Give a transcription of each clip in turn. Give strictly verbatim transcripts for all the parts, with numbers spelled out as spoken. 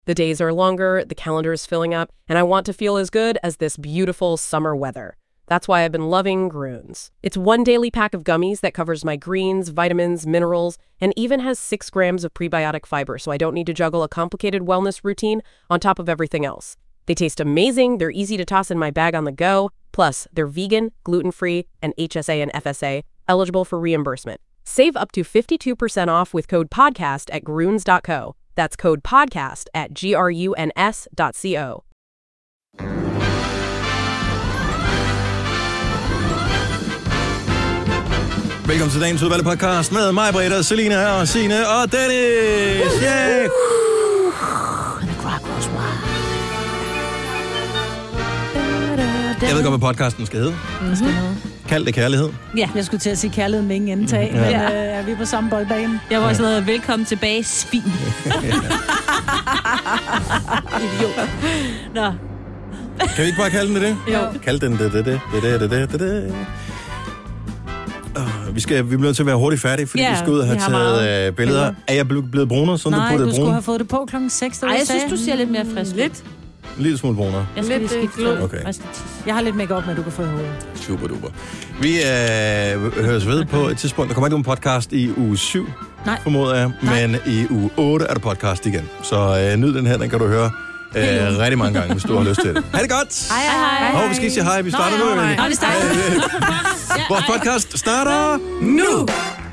The days are longer, the calendar is filling up, and I want to feel as good as this beautiful summer weather. That's why I've been loving Grüns. It's one daily pack of gummies that covers my greens, vitamins, minerals, and even has six grams of prebiotic fiber, so I don't need to juggle a complicated wellness routine on top of everything else. They taste amazing, they're easy to toss in my bag on the go, plus they're vegan, gluten-free, and H S A and F S A, eligible for reimbursement. Save up to fifty-two percent off with code podcast at gruns dot co. That's code podcast at G R U N S dot C O. Velkommen til dagens udvalgte podcast med mig, Britta, Selina og Signe og Dennis. Yeah! Jeg ved godt, hvad podcasten skal hedde. Mm-hmm. Kald det kærlighed. Ja, jeg skulle til at sige kærlighed med ingen indtag, ja. Men øh, er vi på samme boldbane? Jeg var også noget, velkommen tilbage, svin. Idiot. Nå. Kan vi ikke bare kalde den det? Jo. Kald den det, det, det, det, det, det, det, det. Uh, vi, skal, vi bliver nødt til at være hurtigt færdige, fordi ja, vi skal ud og have taget uh, billeder. Er jeg blevet brunere, sådan Nej, du puttede du skulle brun? have fået det på klokken seks. Ej, jeg synes, du ser lidt mere frisk. Lidt. En lille smule brunere. Jeg skal lidt lige skifte. Okay. Jeg har lidt make-up med, du kan få i hovedet. Super duper. Vi uh, høres ved på et tidspunkt. Der kommer ikke nogen podcast i uge syv, Nej. formoder jeg. Nej. Men i uge otte er der podcast igen. Så uh, nyd den her, den kan du høre uh, rigtig mange gange, hvis du har lyst til det. Ha' det godt! Hej, hej, hej. Hov, vi skal ikke sige hej. Vi starter nu. Nå, vi starter. Vores podcast starter nu!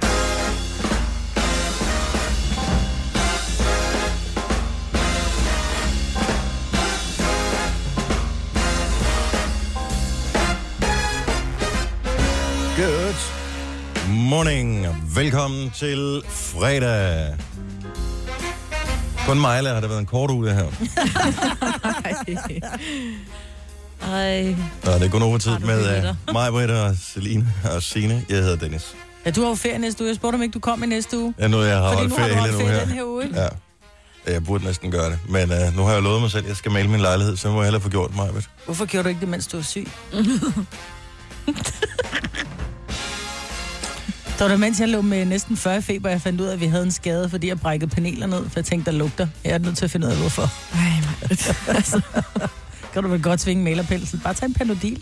Good morning. Velkommen til fredag. Kun mig, eller har det været en kort uge, det her? Ej. Nå, det er kun over tid Har du med billetter? uh, mig, Britta og Celine og Signe. Jeg hedder Dennis. Ja, du har jo ferie næste uge. Jeg spurgte, om ikke du kom i næste uge. Ja, nu jeg har Fordi holdt nu har ferie du hele holdt nu ferie her. den her uge, ikke? Ja. Jeg burde næsten gøre det. Men uh, nu har jeg lovet mig selv, at jeg skal male min lejlighed, så må jeg hellere få gjort mig. Ved. Hvorfor gjorde du ikke det, mens du var syg? Så var det, mens jeg lå med næsten fyrre feber, jeg fandt ud af, at vi havde en skade, fordi jeg brækkede paneler ned, for jeg tænkte, der lugter. Jeg er nødt til at finde ud af, hvorfor. Ej, altså. Kan du vel godt svinge malerpensel? Bare tag en Panodil.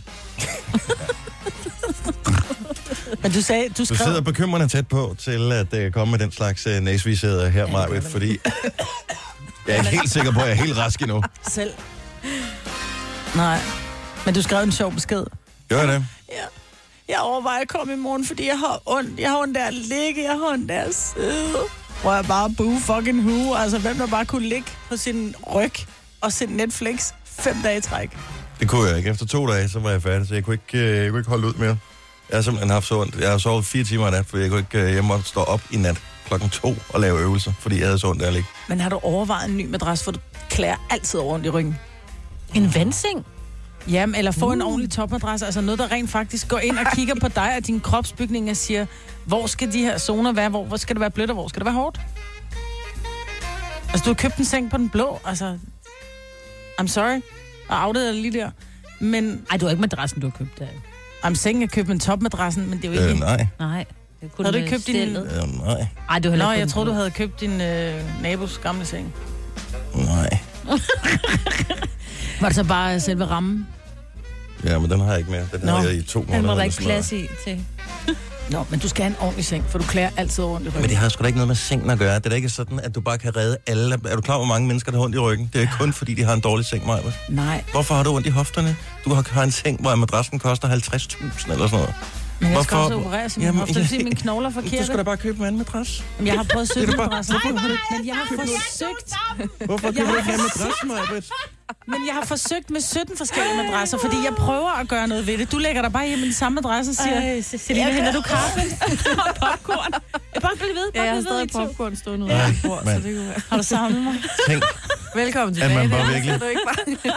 Men du sagde, du skrev... Du sidder bekymrende tæt på til at uh, komme med den slags uh, næsvisæder her, ja, Marvitt, fordi jeg er helt sikker på, at jeg er helt rask endnu. Selv. Nej. Men du skrev en sjov besked. Gør jeg det? Ja. Jeg overvejer at komme i morgen, fordi jeg har ondt. Jeg har ondt der at ligge, jeg har ondt der at sidde. Hvor jeg bare boo fucking who. Altså, hvem der bare kunne ligge på sin ryg og se Netflix fem dage i træk. Det kunne jeg ikke. Efter to dage, så var jeg færdig, så jeg kunne ikke, jeg kunne ikke holde ud mere. Jeg har simpelthen haft så ondt. Jeg har sovet fire timer i nat, for jeg kunne ikke hjemme og stå op i nat klokken to og lave øvelser, fordi jeg havde så ondt der at ligge. Men har du overvejet en ny madras, for du klæder altid over ondt i ryggen? En vandseng? Jamen, eller få uh. en ordentlig topmadras, altså noget, der rent faktisk går ind og kigger på dig og din kropsbygning og siger, hvor skal de her zoner være, hvor, hvor skal det være blødt, og hvor skal det være hårdt? Altså, du har købt en seng på den blå, altså, I'm sorry, og outede lige der, men... Ej, du har ikke madrassen, du har købt der. I'm sengen er købt med topmadrassen, men det er jo ikke... Øh, nej. Nej. Det kunne Har du ikke købt din... Øh, nej. Ej, du har Nå, jeg troede, du havde købt din øh, nabos gamle seng. Nej. Var det så bare selve rammen? Ja, men den har jeg ikke mere. Den Nå. havde jeg i to måneder. Den var der eller ikke sådan noget. plads i til. Nå, men du skal have en ordentlig seng, for du klæder altid over ondt i ryggen. Men det har sgu da ikke noget med sengen at gøre. Det er da ikke sådan, at du bare kan redde alle. Er du klar, hvor mange mennesker, der har ondt i ryggen? Det er kun fordi, de har en dårlig seng, Maja. Nej. Hvorfor har du ondt i hofterne? Du har en seng, hvor madrassen koster halvtreds tusind eller sådan noget. Men jeg Hvorfor? skal også operere sin Jamen, hofte, fordi mine knogler er Du forkerte. skal da bare købe en anden madras. Jeg har prøvet sytten Det er bare- madrasser. Men jeg har forsøgt. Hvorfor køber du ikke en madras, Maja? Men jeg har forsøgt med sytten forskellige madrasser, fordi jeg prøver at gøre noget ved det. Du lægger dig bare hjemme i den samme madras og siger, Ej, Selina, henter du kaffe og popcorn? Jeg bare blive ved, bare Ja, jeg har blive ved i stadig to. popcorn stående ude Ja, på bord, så men- det kunne være. har du savnet mig? Tænk, Velkommen at tilbage. man bare Dennis. virkelig... Er du ikke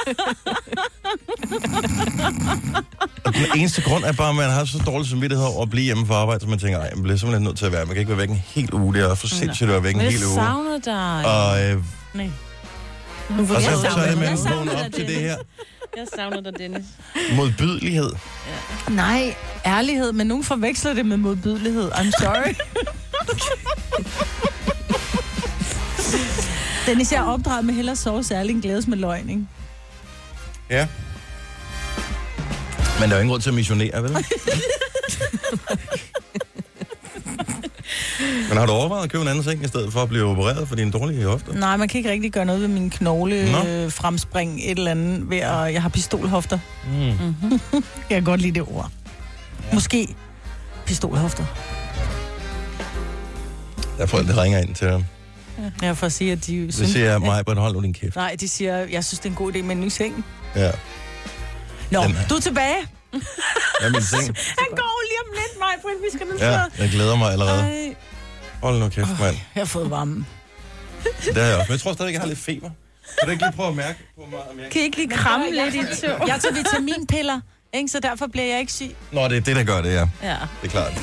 bare... Og den eneste grund er bare, at man har så dårlig samvittighed over at blive hjemme for arbejde, så man tænker, ej, man bliver simpelthen nødt til at være. Man kan ikke være væk en hel uge. Det er for sindssygt at være væk en Men hel jeg uge. savnede dig. Og, øh, Nej. og så, Jeg så er savner det, dig. man Jeg savner vågner op dig, til det Dennis. her Jeg savner dig, Dennis. modbydelighed. Nej, ærlighed, men nogen forveksler det med modbydelighed. I'm sorry. Dennis, jeg er opdraget med hellere sove særlig end glædes med løgn, ikke? Ja. Men der er jo ingen grund til at missionere, vel? Men har du overvejet at købe en anden seng, i stedet for at blive opereret for dine dårlige hofter? Nej, man kan ikke rigtig gøre noget ved min knogle øh, fremspring et eller andet ved at... Jeg har pistolhofter. Mm. Mm-hmm. Jeg kan godt lide det ord. Ja. Måske pistolhofter. Der folk, der ringer ind til ham. Ja, jeg får at sige, at de... Det siger mig, men hold nu din kæft. Nej, de siger, jeg synes, det er en god idé med en ny seng. Ja. Nå, Den, du er tilbage. Ja, min seng. Han går lige om lidt, mig, Britt, vi skal nu Ja, jeg glæder mig allerede. Ej. Hold nu kæft, mand. Jeg har fået varme. Det har jeg også. Men jeg tror stadig, jeg har lidt feber. Kan du ikke lige prøve at mærke på mig? Om jeg... Kan I ikke lige kramme lidt i to? Jeg tager vitaminpiller, ikke? Så derfor bliver jeg ikke syg. Nå, det er det, der gør det, ja. Ja. Det er klart.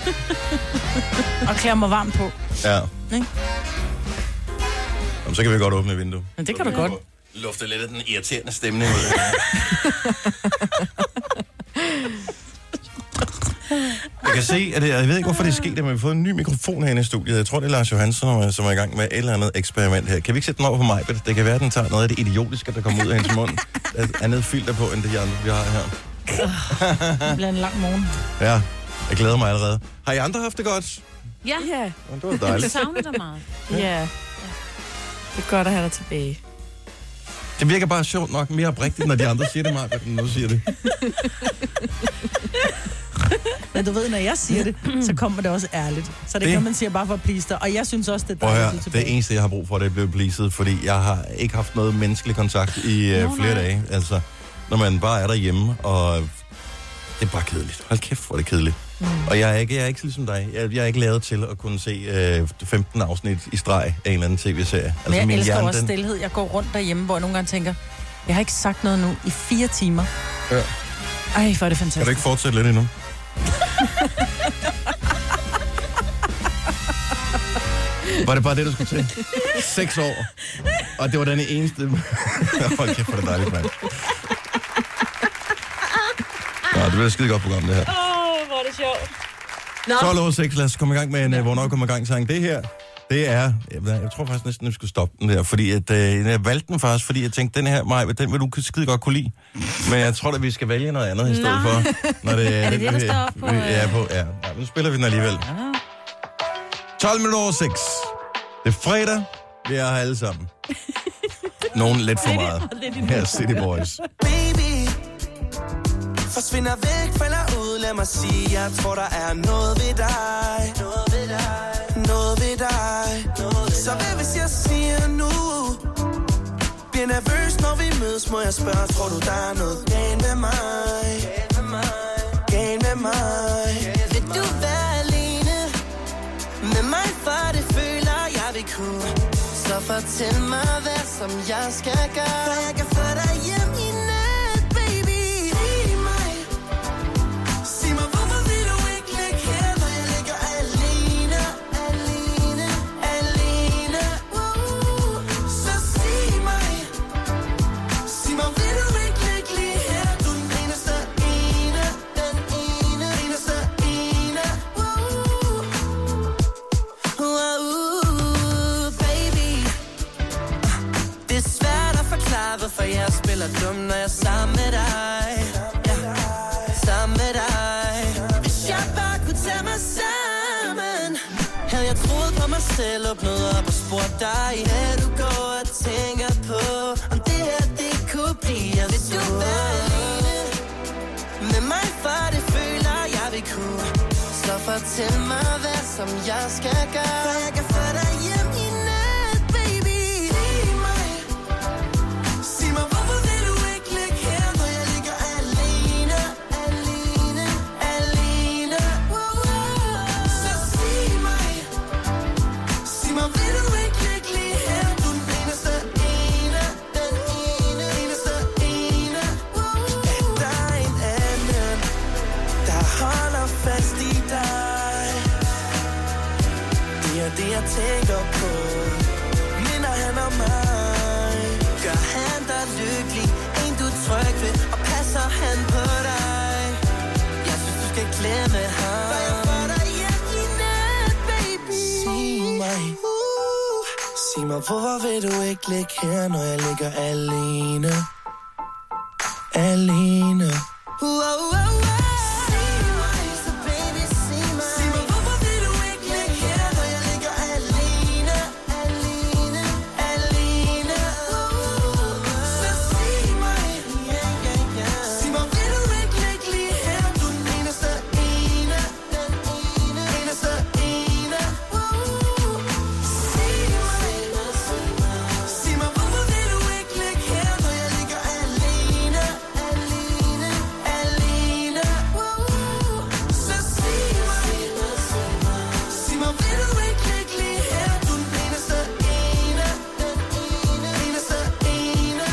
Og klæder mig varmt på. Ja. Ikke? Jamen, så kan vi godt åbne vinduet. Men det kan du godt. Lufte lidt af den irriterende stemning ud. Jeg kan se, at det, jeg ved ikke, hvorfor det er sket, men vi har fået en ny mikrofon herinde i studiet. Jeg tror, det er Lars Johansson, som er i gang med et eller andet eksperiment her. Kan vi ikke sætte den over på mig? Det kan være, at den tager noget af det idiotiske, der kommer ud af hendes mund. Der er et andet filter på, end det de andre, vi har her. Det bliver en lang morgen. Ja, jeg glæder mig allerede. Har I andre haft det godt? Ja, ja. Det var dejligt. Jeg savner dig meget. Ja. Det er godt at have dig tilbage. Det virker bare sjovt nok mere oprigtigt, når de andre siger det meget, end nu siger det. Men du ved, når jeg siger det, så kommer det også ærligt. Så det, det kan man sige bare for at please dig. Og jeg synes også, det er dejligt, at du er tilbage. Det eneste, jeg har brug for, det er blevet pleaset, fordi jeg har ikke haft noget menneskelig kontakt i uh, flere dage. Altså, når man bare er derhjemme, og det er bare kedeligt. Hold kæft, hvor er det kedeligt. Mm. Og jeg er ikke, jeg er ikke ligesom dig. Jeg, jeg er ikke lavet til at kunne se uh, femten afsnit i streg af en eller anden tv-serie. Altså, Men jeg min elsker hjerne, også den... stillhed. Jeg går rundt derhjemme, hvor jeg nogle gange tænker, jeg har ikke sagt noget nu i fire timer. Ja. Ej, hvor er det fantastisk. Kan du ikke fortsætte lidt endnu? Var det bare det, du skulle til? Seks år. Og det var den eneste... Hold kæft, hvor er det dejligt, mand. Ja, det bliver et skide godt program, det her. Åh, oh, hvor er det sjovt. tolv over seks, lad os komme i gang med en, hvornår kommer i gang sang. Det her, det er... Jeg, jeg tror faktisk næsten, at vi skulle stoppe den der, fordi at, øh, jeg valgte den faktisk, fordi jeg tænkte, den her, Maj, den vil du skide godt kunne lide. Men jeg tror, at vi skal vælge noget andet i stedet for. Når det, er det det, der vi, står op på? Vi, ja, på, ja. Ja, nu spiller vi den alligevel. tolv minutter over seks. Det er fredag. Vi er her alle sammen. Nogen lidt for meget. Her er City Boys. Baby, forsvinder væk, falder ud. Lad mig sige, jeg tror, der er noget ved dig. Noget ved dig. Noget ved dig. Noget så hvad hvis jeg siger nu? Bliver nervøs, når vi mødes, må jeg spørge. Tror du, der er noget galt med mig? Galt med mig. Galt med mig. Vil du være alene med mig, for det føler jeg vil kunne. Så fortæl mig, hvad som jeg skal gøre, for jeg kan få dig hjem i nat, baby. Sig mig, sig mig, hvorfor vil du ikke ligge her, når jeg ligger alene, alene, alene. Uh, så sig mig, sig mig, vil du ikke ligge lige her, du er den eneste ene, den ene, eneste ene. Uh, uh, uh, baby. Det er svært at forklare, hvorfor jeg spiller dum, når jeg er sammen med dig. Ja, sammen med dig. Hvis jeg bare kunne tage mig sammen, havde jeg troet på mig selv, åbnet op og spurgt dig, hvad du går og tænker på, om det her, det kunne blive af. Vil du være alene med mig, for det føler jeg vil kunne. Så fortæl mig, hvad som jeg skal gøre, for jeg kan få dig hjem i nat, baby. Sig mig, sig mig, hvorfor vil du ikke ligge her, når jeg ligger alene, alene, alene. Så sig mig, sig mig, vil du ikke ligge lige her, du er den eneste ene, den ene, eneste ene. Er der en anden, der holder fast i dig? Det er det, jeg tænker på. Minder han om mig? Gør han dig lykkelig? En du er tryg ved? Og passer han på dig? Jeg synes, du skal glemme ham, for jeg får dig hjem i nat, baby. Sig mig, uh, Sig mig, hvorfor vil du ikke ligge her, når jeg ligger alene? Alene. Wow, wow, wow. Sig mig, så baby, sig mig. Sig mig, hvorfor vil du ikke ligge her, når jeg ligger alene? Alene, alene. Så sig mig, yeah, yeah, yeah. Sig mig, vil du ikke ligge lige her? Du er den eneste ene, den ene, eneste ene. Sig mig, sig mig, hvorfor vil du ikke ligge her, når jeg ligger alene? Alene, alene. Så sig mig, sig mig, vil du ikke ligge lige her? Du er den eneste ene, den ene, eneste ene.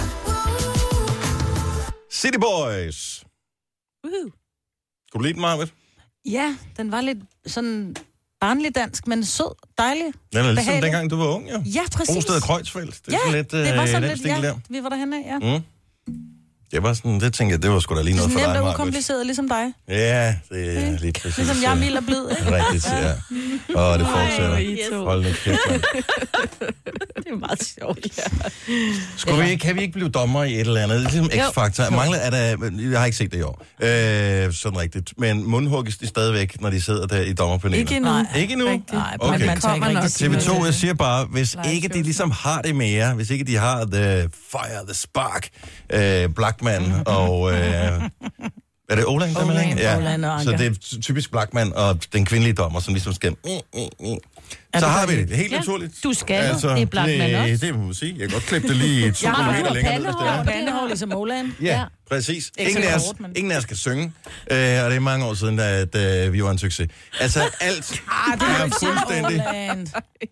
City Boys. Uhuh. Kunne du lide den, Marvitt? Ja, den var lidt sådan barnlig dansk, men sød, dejlig. Den er ligesom behagelig. dengang, du var ung, jo. Ja, præcis. Rosted og Kreutzfeldt. Det er Ja, sådan lidt, det var øh, sådan den lidt, stil ja, der. vi var derhenne af, ja. Mm. Det var sådan, det tænkte jeg, det var sgu da lige noget for Nemt dig, og Marvitt. ukompliceret, ligesom dig. Ja, det er lige præcis. Ligesom jeg er mild og blid, ikke? Rigtigt, ja. Åh, det fortsætter. I to. Hold nu kæft, mand. Det er meget sjovt. Ja. Skulle vi ikke, kan vi ikke blive dommer i et eller andet? Ligesom X-Factor. Mangler er der, jeg har ikke set det i år. Øh, sådan rigtigt. Men mundhugges de stadigvæk, når de sidder der i dommerpanelet? Ikke endnu. Nej. Ikke nu? Rigtigt. Nej, Okay. okay. Man tager ikke Kommer rigtig nok. T V to, jeg siger bare, hvis Live ikke de shows. ligesom har det mere, hvis ikke de har The Fire, The Spark, øh, Blackman og... Øh, er det Olan, der Olan, med? Olan og så Anker. det er ty- typisk Blackman og den kvindelige dommer, som ligesom skal... Mm, mm, mm. Så har vi det. Det er helt Ja, naturligt. du skal. Det er Blackman det, også. Det må man sige. Jeg kan godt klippe det lige to Jeg har kilometer fået længere ned, hvis det er. pandehår, pandehår ligesom Olan. Ja, Ja. præcis. Ikke Ingen så af, os, kort, men- ingen af os kan synge, øh, og det er mange år siden, at øh, vi var en succes. Altså, alt Ah, det er jo ikke fuldstændig Olan.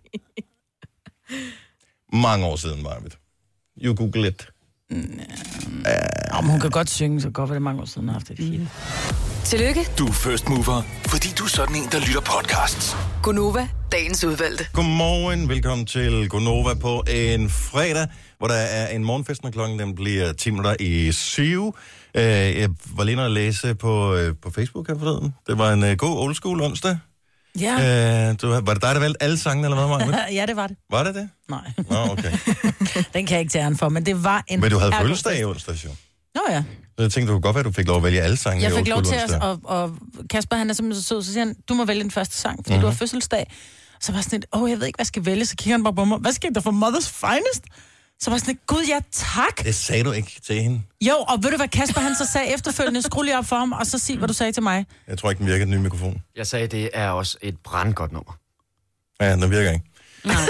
mange år siden, Marvitt. You google it. Om hun kan godt synge, så godt var det mange år siden, hun har haft det fint. Tillykke, Du er first mover, fordi du er sådan en, der lytter podcasts. Gunova, dagens udvalgte. Godmorgen, velkommen til Gonova på en fredag, hvor der er en morgenfest, når klokken den bliver ti minutter i syv. Øh, Jeg var lige inde og læse på, øh, på Facebook her forleden. Det var en uh, god old school onsdag. Ja. Øh, du, var det dig, der valgte alle sangene, eller hvad, Maja? Ja, det var det. Var det det? Nej, Nå, okay. den kan jeg ikke tage æren for, men det var en... Men du havde ærgerfest. fødselsdag i onsdags, jo. Nå ja. Så jeg tænkte, du kunne godt være, at du fik lov at vælge alle sangene Jeg i fik old lov school til at... onsdag. Og, og Kasper, han er simpelthen så sød, så siger han, du må vælge den første sang, fordi Mhm. mm-hmm. du har fødselsdag. Så var jeg sådan lidt, åh, jeg ved ikke, hvad jeg skal vælge. Så kigger han bare på mig, hvad skete der for Mother's Finest? Så var jeg sådan lidt, gud ja, tak. Det sagde du ikke til hende. Jo, og ved du, hvad Kasper han så sagde efterfølgende? Skru lige op for ham, og så sig, hvad du sagde til mig. Jeg tror ikke, den virker, den nye mikrofon. Jeg sagde, det er også et brandgodt nummer. Ja, den virker ikke. Nej.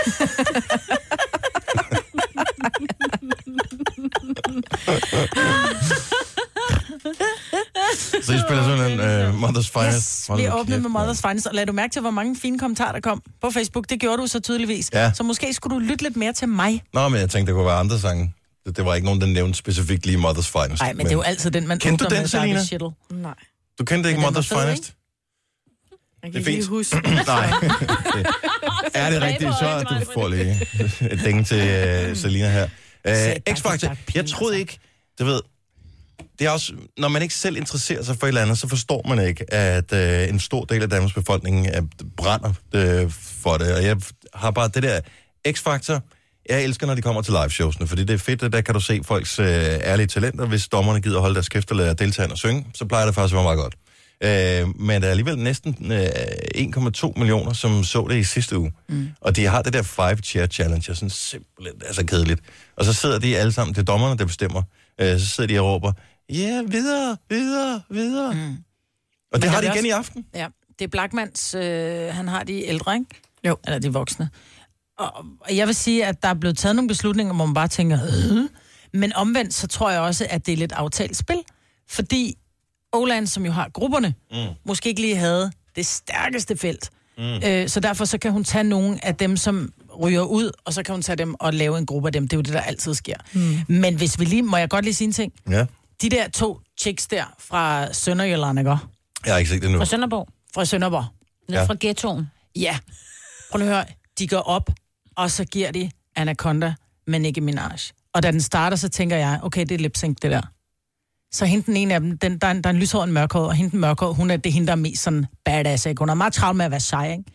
Så I spiller sådan en uh, Mother's Finest. Yes, Hold vi nu åbnede kæft, med Mother's mand. Finest, og lad du mærke til, hvor mange fine kommentarer, der kom på Facebook. Det gjorde du så tydeligvis. Ja. Så måske skulle du lytte lidt mere til mig. Nå, men jeg tænkte, der kunne være andre sange. Det, det var ikke nogen, der nævnte specifikt lige Mother's Finest. Nej, men det er jo altid den, man Kendte du åbner den, med, Selina? Dark Shittle. Nej. Du kendte ikke Men den var Mother's fed, Finest? Jeg Det er kan ikke lige fint. huske. Nej. Er det rigtigt, så du får lige et ding til uh, Selina her. Uh, X-Factor, jeg troede ikke, du ved, det er også, når man ikke selv interesserer sig for et eller andet, så forstår man ikke, at uh, en stor del af Danmarks befolkning uh, brænder uh, for det. Og jeg har bare det der X-Factor, jeg elsker, når de kommer til liveshowsene, fordi det er fedt, at der kan du se folks uh, ærlige talenter. Hvis dommerne gider holde deres kæft og lade deltagerne synge, så plejer det faktisk at være meget godt. Uh, men der er alligevel næsten uh, en komma to millioner, som så det i sidste uge. Mm. Og de har det der five chair challenge, og sådan simpelthen, det er så kedeligt. Og så sidder de alle sammen, det er dommerne, der bestemmer. Uh, så sidder de og råber, ja, yeah, videre, videre, videre. Mm. Og det har de igen også... i aften. Ja, det er Blackmans, øh, han har de ældre, ikke? Jo. Eller de voksne. Og, og jeg vil sige, at der er blevet taget nogle beslutninger, hvor man bare tænker, øh. Men omvendt, så tror jeg også, at det er lidt aftalt spil. Fordi Olan, som jo har grupperne, mm. måske ikke lige havde det stærkeste felt. Mm. Øh, så derfor så kan hun tage nogle af dem, som ryger ud, og så kan hun tage dem og lave en gruppe af dem. Det er jo det, der altid sker. Mm. Men hvis vi lige, må jeg godt lige sige en ting? Ja. De der to chicks der fra Sønderjylland, ikke? Jeg har ikke set det nu. Fra Sønderborg. Fra Sønderborg. Nede Ja. fra ghettoen. Ja. Prøv lige at høre. De går op, og så giver de Anaconda med Nicki Minaj. Og da den starter, så tænker jeg, okay, det er lip-sync, det der. Så hende den ene af dem, den, der, er, der er en lyshåret og en mørkhåret, og hende den mørkhåret, hun er det hende, der er mest sådan badass, ikke? Hun er meget travlt med at være sej, ikke?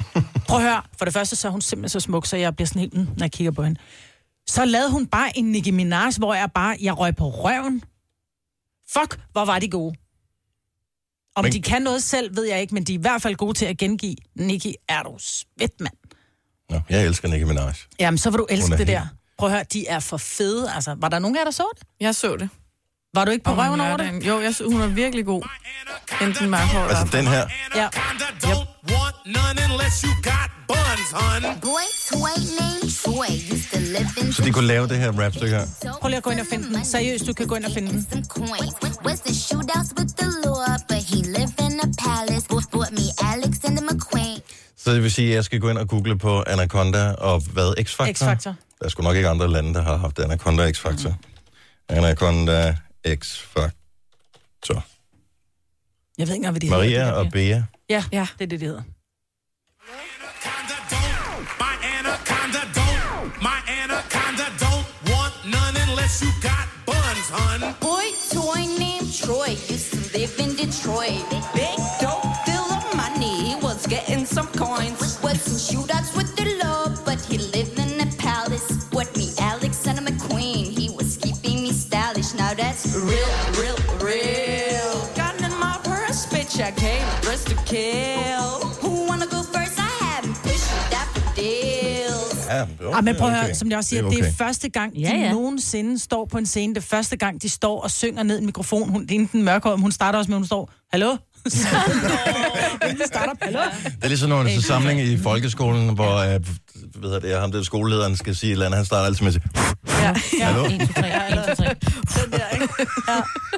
Prøv at høre. For det første, så er hun simpelthen så smuk, så jeg bliver sådan helt, mm, når jeg kigger på hende. Så lavede hun bare en Nicki Minaj, hvor jeg bare, jeg røg på røven. Fuck, hvor var de gode. Om men... de kan noget selv, ved jeg ikke, men de er i hvert fald gode til at gengive. Nicki, er du svedt, mand. Nå, jeg elsker Nicki Minaj. Jamen, så vil du elske det helt... der. Prøv at høre, de er for fede. Altså, var der nogen af jer, der så det? Jeg så det. Var du ikke på Og røven hun over er det? den- Jo, jeg så, hun er virkelig god. Enten mørkhåret. Altså den her. Ja. Yep. Så de kunne lave det her rapstykke her. Prøv lige at gå ind og finde den. Seriøst, du kan gå ind og finde den. Så det vil sige, at jeg skal gå ind og google på Anaconda og hvad? X-Factor? X-Factor. Der er sgu nok ikke andre lande, der har haft Anaconda X-Factor. Mm. Anaconda X-Factor. Jeg ved ikke engang, hvad de Maria hedder. og Bea. Ja, ja, det er det, det hedder. Boy toy named Troy used to live in Detroit. Big dope, fill of money, he was getting some coins. Wasn't shootouts with the law, but he lived in a palace. What me, Alexander McQueen, he was keeping me stylish. Now that's real, real, real. Got in my purse, bitch, I came dressed to kill. Who wanna go first? I haven't pushed that for deals. Ja, okay, Ah, men prøv at høre, okay. som jeg også siger, det det er, er, okay. det er første gang, Ja, de ja. nogensinde står på en scene. Det er første gang, de står og synger ned i en mikrofon. Hun, det er den mørkhårede, men hun starter også med, at hun står, hallo? Så, de starter, hallo? Det er ligesom når en samling i folkeskolen, hvor øh, ved jeg, det er ham der skolelederen skal sige et eller andet. Han starter altid med at sige, Ja, hallo? en, to, tre, en, to, tre. Den der, ikke? Ja.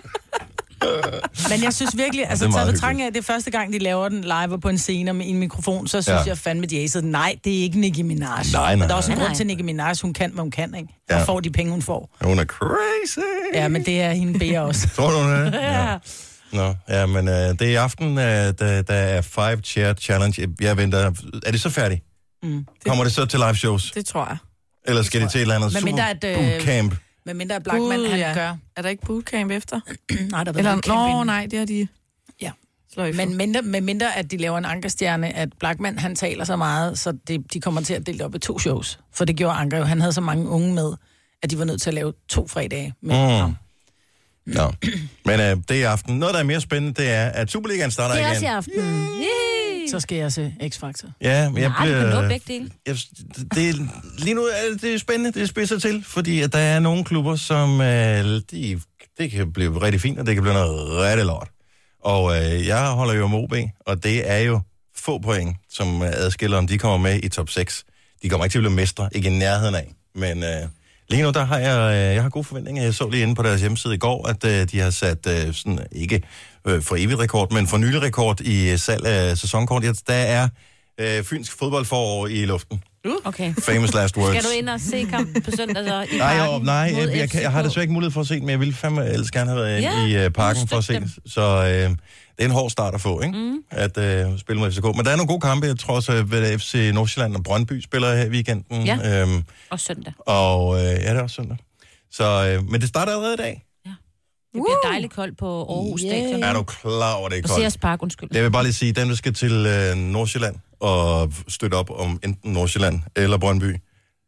Men jeg synes virkelig, altså det er meget taget betragtning af, det er første gang, de laver den live på en scene med en mikrofon, så synes Ja. ja. jeg fandme, de acede. Nej, det er ikke Nicki Minaj. Nej, nej, Men der er også en nej. grund til Nicki Minaj, hun kan, hvad hun kan, ikke? Ja. Og får de penge, hun får. Hun er crazy. Ja, men det er hende Bea også. Tror du det? Ja. Nå, ja, men øh, det er i aften, øh, der, der er Five Chair Challenge. Jeg venter. Er det så færdigt? Mm. Kommer det så til live shows? Det tror jeg. Eller skal det til et eller andet Men super mindre, at, øh, bootcamp? Men mindre Blackman, han ja. gør. Er der ikke bootcamp efter? Nej, der er Eller, bootcamp nå, inden. nej, det er de Ja. sløjfer. Men mindre, med mindre, at de laver en ankerstjerne, at Blackman, han taler så meget, så det, de kommer til at dele det op i to shows. For det gjorde Anker jo. Han havde så mange unge med, at de var nødt til at lave to fredage med Mm. ham. Nå. Men øh, det er i aften. Noget, der er mere spændende, det er, at Superligaen starter Det er igen. også i aften. Yay! Så skal jeg se X-Factor. Ja, men jeg Nej, du kan nå bliver... begge dele. Jeg, det, er- lige nu er det, det er spændende, det er spidser til, fordi at der er nogle klubber, som øh, de, det kan blive rigtig fint, og det kan blive noget rigtig lort. Og øh, jeg holder jo med O B, og det er jo få point, som øh, adskiller, om de kommer med i top seks. De kommer ikke til at blive mestre, ikke i nærheden af. Men øh, lige nu, der har jeg, øh, jeg har gode forventninger. Jeg så lige inde på deres hjemmeside i går, at øh, de har sat øh, sådan, ikke øh, for evigt rekord, men for nylig rekord i øh, salg af sæsonkort. Der er øh, fynsk fodboldforår i luften. Okay. Famous last words. Skal du ind og se kampen på søndag så i Nej, parken jo, nej mod jeg, jeg, kan, jeg har F C K? desværre ikke mulighed for at se den, men jeg ville fandme ellers gerne have været Ja, inde i uh, parken du for at se støtter den. Så øh, det er en hård start at få, ikke? Mm. At øh, spille mod F C K. Men der er nogle gode kampe. Jeg tror også, at F C Nordsjælland og Brøndby spiller her i weekenden. Ja. Øhm, Og søndag. og øh, ja, det er også søndag. Så, øh, men det starter allerede i dag. Det bliver dejligt koldt på Aarhus Yeah. Stadion. Er du klar over, det er Og koldt? Sears Park, undskyld. Jeg vil bare lige sige, dem, der skal til øh, Nordsjælland og støtte op om enten Nordsjælland eller Brøndby,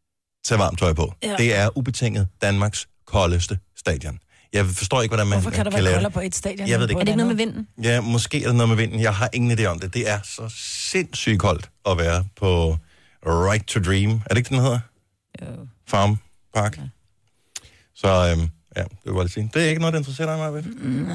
tag varmt tøj på. Ja. Det er ubetinget Danmarks koldeste stadion. Jeg forstår ikke, hvordan man Hvorfor kan der kan være lave kolder det. på et stadion? Jeg ved det på ikke. Er det et ikke noget med andet? vinden? Ja, måske er det noget med vinden. Jeg har ingen idé om det. Det er så sindssygt koldt at være på Right to Dream. Er det ikke, den hedder? Jo. Farm Park. Ja. Så øhm, ja, det vil jeg bare sige. Det er ikke noget, der interesserer dig, Marvind. Mm.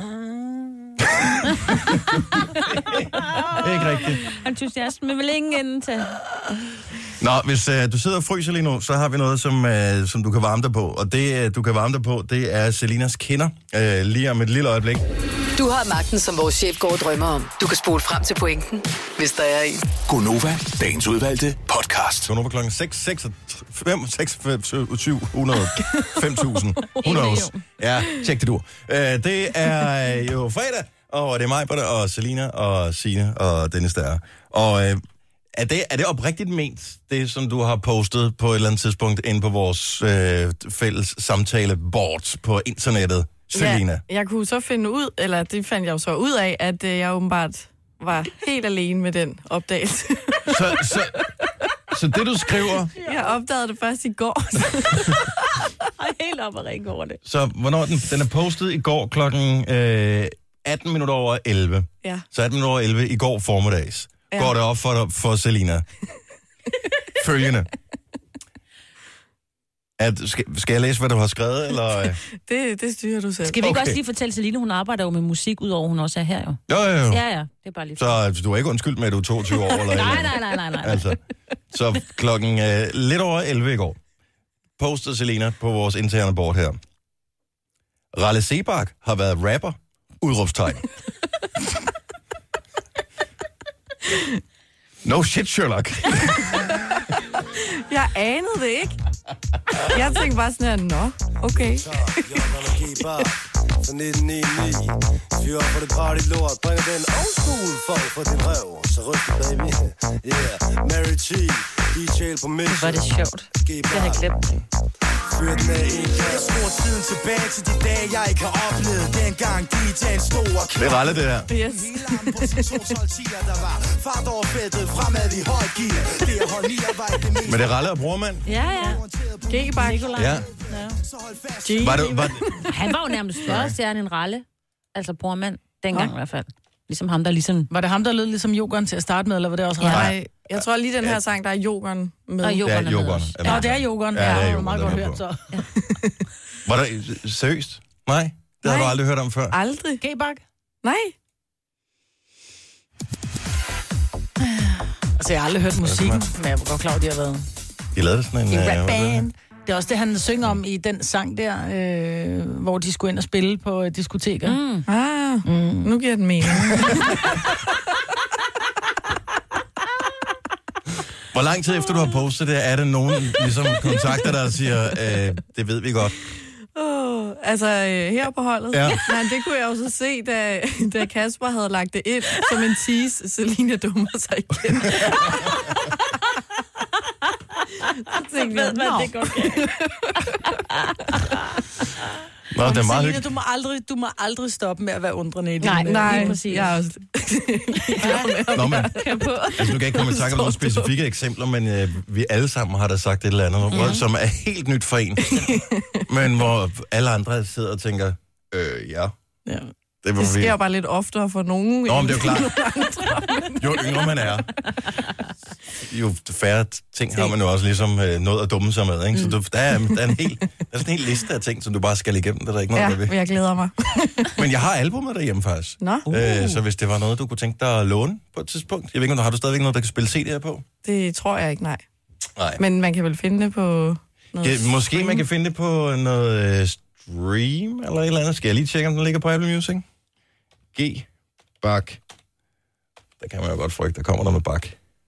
Ikke rigtigt. Entusiasme vil ingen ende til. Nå, hvis øh, du sidder og fryser lige nu, så har vi noget, som, øh, som du kan varme dig på. Og det, øh, du kan varme dig på, det er Selinas kinder. Øh, lige om et lille øjeblik. Du har magten, som vores chef går og drømmer om. Du kan spole frem til pointen, hvis der er en. Gonova, dagens udvalgte podcast. Så nu på klokken seks, seks, fem, seks, syv hundrede, fem tusind, hundrede. Ja, tjek det du. Øh, det er jo fredag, og det er mig, Britta, og Selina, og Signe, og Dennis der. Og øh, er, det, er det oprigtigt ment, det som du har postet på et eller andet tidspunkt inde på vores øh, fælles samtaleboard på internettet, Selina? Ja, jeg kunne så finde ud, eller det fandt jeg jo så ud af, at øh, jeg åbenbart var helt alene med den opdagelse. Så, så, så det, du skriver... Jeg opdagede det først i går. Og helt op og ringe over det. Så hvornår den, den er postet i går klokken øh, atten minutter over elleve. Ja. Så atten minutter over elleve i går formiddags. Ja. Går det op for, for Selina. Følgende. At, skal, skal jeg læse, hvad du har skrevet, eller... det, det styrer du selv. Skal vi ikke Okay. også lige fortælle Celine, hun arbejder jo med musik, udover hun også er her jo? Jo, jo, jo. Ja, ja, det er bare lige... Så altså, du er ikke undskyldt med, at du er toogtyve år, eller nej, eller- nej, nej, nej, nej. Altså, så klokken øh, lidt over elleve i går, postede Selina på vores interne board her. Ralle Sebak har været rapper, udråbstegn. No shit, Sherlock. Jeg anede det ikke. Jeg tænkte bare sådan her, nå, okay. Så nitten niogtyve, fyr op for det party lort, bringer den old school folk for din røv, så ryst det, baby. Yeah, Mary G, D J på mission. Hvor er det sjovt. Det har jeg glemt. Fyr den af en gang. Jeg skruer tiden tilbage til de dage, jeg ikke har oplevet. Dengang D J'en stod og Det er Ralle, det her. Yes. på sin to tolv tier, der var fart over feltet, fremad i høj gear. Det er hold nier, var ikke det mest. Men det er Ralle og brormand? Ja, ja. G-Bak. Ja. G. Var det, var, Han var jo nærmest større stjerne end Ralle. Altså brormand. Dengang i hvert fald. Ligesom ham, der ligesom... Var det ham, der lød ligesom yoghurt til at starte med, eller var det også Ja. Ralle? Nej, jeg tror lige den her sang, der er yoghurten med. Og det yoghurt er yoghurt. Nå, det er yoghurt. Ja, det er Ja, yoghurt, meget den godt er hørt, på. så. var der seriøst? Nej, det har Nej. du aldrig hørt om før. Aldrig. G-Bak? Nej. Altså, jeg har aldrig hørt musikken, men jeg var godt klar, at de har været De lavede sådan en... i øh, rap hvad var det? band. Det er også det, han synger om i den sang der, øh, hvor de skulle ind og spille på øh, diskoteker. Mm. Ah, mm. Nu giver den mening. Hvor lang tid efter du har postet det, er der nogen ligesom kontakter dig og siger, øh, det ved vi godt. Oh, altså øh, her på holdet. Ja. Nej, det kunne jeg også se, da, da Kasper havde lagt det ind som en tease. Selina dummer sig igen. Så tænkte jeg, Hvad nå. det godt kan. Nå, det er meget Selina, hyggeligt. du må aldrig, du må aldrig stoppe med at være undrende i din... Nej, øh, Nej, Lige præcis. jeg er også... Nå, men, Kan på. altså, nu kan jeg ikke komme i tanke om nogle specifikke eksempler, men øh, vi alle sammen har da sagt et eller andet, mm. som er helt nyt for en. Men hvor alle andre sidder og tænker, øh, ja. Ja. Det, var Det sker vi... jo bare lidt oftere for nogen. Nå, men det er jo end klart. andre, men- Jo yngre man er, jo færre ting har man jo også ligesom øh, noget at dumme sig med, ikke? Så du, der, er, der, er en hel, der er sådan en hel liste af ting, som du bare skal igennem, det er der ikke noget, Ja, der ved. men jeg glæder mig. Men jeg har albumet derhjemme faktisk. Nå, Øh, så hvis det var noget, du kunne tænke dig at låne på et tidspunkt. Jeg ved ikke, om du har du stadigvæk noget, der kan spille C D'er på? det tror jeg ikke, nej. Nej. Men man kan vel finde det på noget Ja, måske stream? man kan finde det på noget øh, stream eller et eller andet. Skal jeg lige tjekke, om den ligger på Apple Music? G-Bak. Der kan man jo godt frygte, der kommer der med bak.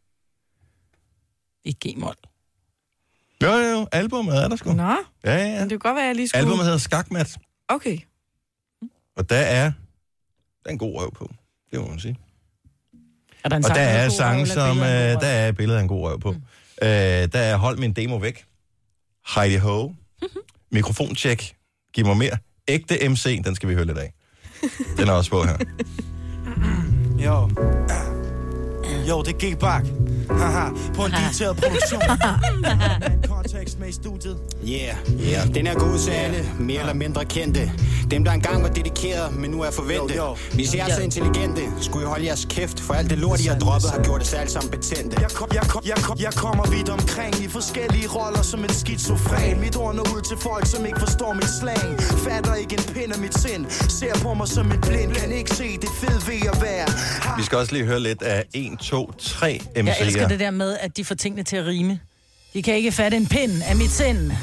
I G-mol. Jo, jo, jo. Albumet er der sgu. Nå, Ja, ja, men ja. det kunne godt være, at jeg lige skulle... Albumet hedder Skakmat, Okay. og der er, der er en god røv på. Det må man sige. Er der en Og sang, der med er god sange, røv, som... eller Øh, billeder af en god der er billeder af en god røv på. Mm. Øh, der er Hold min demo væk. Heidi Ho. Mikrofontjek. Giv mig mere. Ægte M C, den skal vi høre lidt af. Den er også på her. Jo. Jo, det gik bak. Haha, på en digiteret produktion. Kontekst med i studiet. Yeah, yeah. Den er god til alle, mere eller mindre kendte. Dem, der engang var dedikeret, men nu er forventet. Jo, jo. Hvis I er så intelligente, skulle I holde jeres kæft, for alt det lort, I har droppet, har gjort os alle sammen betændte. Jeg, kom, jeg, kom, jeg, kom, jeg kommer vidt omkring i forskellige roller som en skizofren. Mit ord når ud til folk, som ikke forstår mit slang. Fatter ikke en pind af mit sind. Ser på mig som en blind, kan ikke se det fede ved at være. Vi skal også lige høre lidt af en, to, tre M C'er. Jeg elsker det der med, at de får tingene til at rime. De kan ikke fatte en pind af mit sind. Du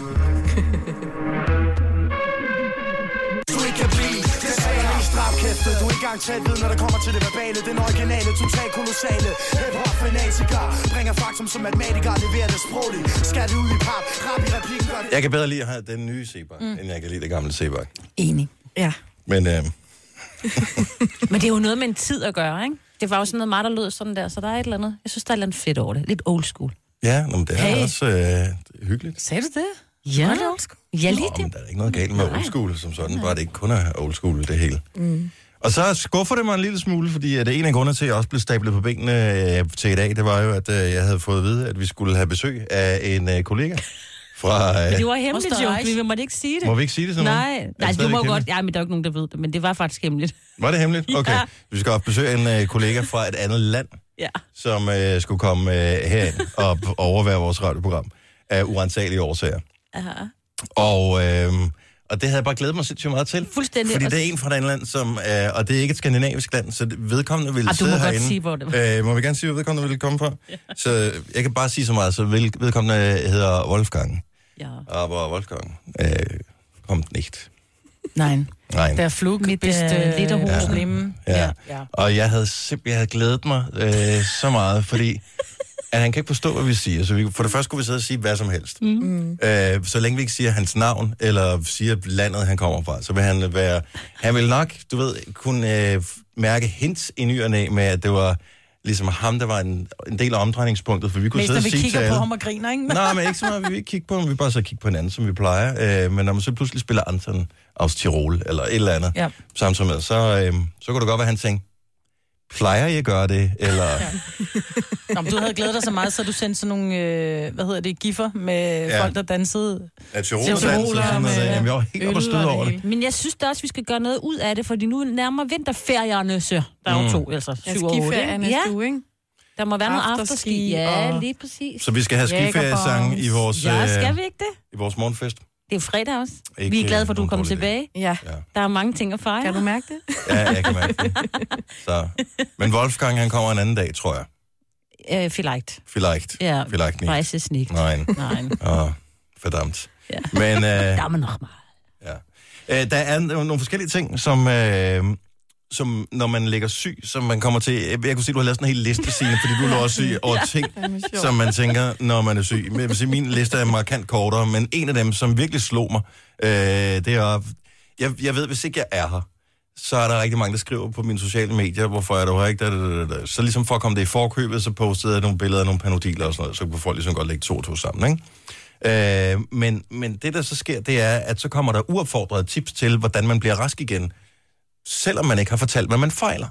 ikke kan blive det sagde i strafkæftet. Du er ikke engang tæt ved, når det kommer til det verbale. Den originale, totalt kolossale. Hip-hop-fanatiker bringer faktum som matematiker. Leverer det sprogligt. Skal det ud i pap. Rap i replikken. Gør det. Jeg kan bedre lide at have den nye Sebak, mm. end jeg kan lide det gamle Sebak. Enig. Ja. Men øh, Men det er jo noget med en tid at gøre, ikke? Det var jo sådan noget meget, der lød sådan der, så der er et eller andet. Jeg synes, der er et eller andet fedt over det. Lidt old school. ja, nå, men det er Hey. også øh, hyggeligt. Sagde du det? Ja. Var det old school? Ja, lige Nå, men det. der er ikke noget galt med old school som sådan, bare det ikke kun er old school det hele. Mm. Og så skuffer det mig en lille smule, fordi at en af grundene til, at jeg også blev stablet på benene øh, til i dag, det var jo, at øh, jeg havde fået at vide, at vi skulle have besøg af en øh, kollega fra... Øh, det var hemmeligt jo, vi måtte ikke sige det. Må vi ikke sige det sådan Nej, noget? nej det du må godt. Ja, men der er jo ikke nogen, der ved det, men det var faktisk hemmeligt. Var det hemmeligt? Okay. Ja. Vi skal have besøg af en øh, kollega fra et andet land, ja. som øh, skulle komme øh, herind og overvære vores radioprogram af uansagelige årsager. Aha. Og... Øh, Og det havde jeg bare glædet mig sindssygt meget til. Fuldstændig. Fordi det er en fra et andet land, som er, og det er ikke et skandinavisk land, så vedkommende ville ah, sidde herinde. Du må godt sige, hvor det var. Øh, må vi gerne sige, hvor vedkommende ville komme fra? Ja. Så jeg kan bare sige så meget, så vedkommende hedder Wolfgang. Ja. Aber Wolfgang øh, kommt nicht. Nej. Nej. Der flug mit bist øh, Lederhuslimme. Ja. Ja. Ja. Og jeg havde simpelthen jeg havde glædet mig øh, så meget, fordi at han kan ikke forstå, hvad vi siger. Så vi, for det første skulle vi sidde og sige hvad som helst. Mm. Øh, så længe vi ikke siger hans navn, eller siger landet, han kommer fra, så vil han være... Han vil nok, du ved, kunne øh, mærke hints i ny og næ med, at det var ligesom ham, der var en, en del af omdrejningspunktet, for vi kunne Mest, sidde og sige til vi kigger alle... på ham og griner, ikke? Nej, men ikke så meget, vi vil ikke kigge på ham, vi bare så kigge på hinanden, som vi plejer. Øh, men når man så pludselig spiller Anton aus Tirol, eller et eller andet, ja. samtidig med, så, øh, så kunne det godt være, han tænkte, plejer I at gøre det, eller... Ja. Nå, men du havde glædet dig så meget, så du sendte sådan nogle, øh, hvad hedder det, giffer med ja. folk, der dansede. Ja, Tirol-danser, med jeg var helt op og stød over det. Men jeg synes da også, vi skal gøre noget ud af det, fordi nu nærmer vinterferierne, så der er jo to, altså syv og otte. Ja, næste uge, ikke? Der må være noget afterski. Ja, lige præcis. Så vi skal have skiferiesange i vores... Ja, skal vi ikke det? I vores morgenfest. Det er jo fredag også. Ikke, vi er glade for, at du er kommet tilbage. Ja. ja. Der er mange ting at fejre. Kan du mærke det? Ja, jeg kan mærke det. Så. Men Wolfgang, han kommer en anden dag, tror jeg. Øh, vielleicht. Vielleicht. Ja, vielleicht nicht. weiß es nicht. Nein. Nein. Åh, verdammt. Ja. Men... Øh, der er man nok meget. Ja. Øh, der er nogle forskellige ting, som... Øh, som når man ligger syg, som man kommer til... Jeg, jeg kunne se, du har lavet sådan en hel liste, Signe, fordi du lå også syg over ting, som man tænker, når man er syg. Jeg vil sige, min liste er markant kortere, men en af dem, som virkelig slog mig, øh, det er... Jeg, jeg ved, hvis ikke jeg er her, så er der rigtig mange, der skriver på mine sociale medier, hvorfor er du her ikke? Da, da, da, da. Så ligesom for at komme det i forkøbet, så postede jeg nogle billeder af nogle panodiler og sådan noget, så kunne folk ligesom godt lægge to og to sammen, ikke? Øh, men, men det, der så sker, det er, at så kommer der uopfordrede tips til, hvordan man bliver rask igen, selvom man ikke har fortalt, hvad man fejler.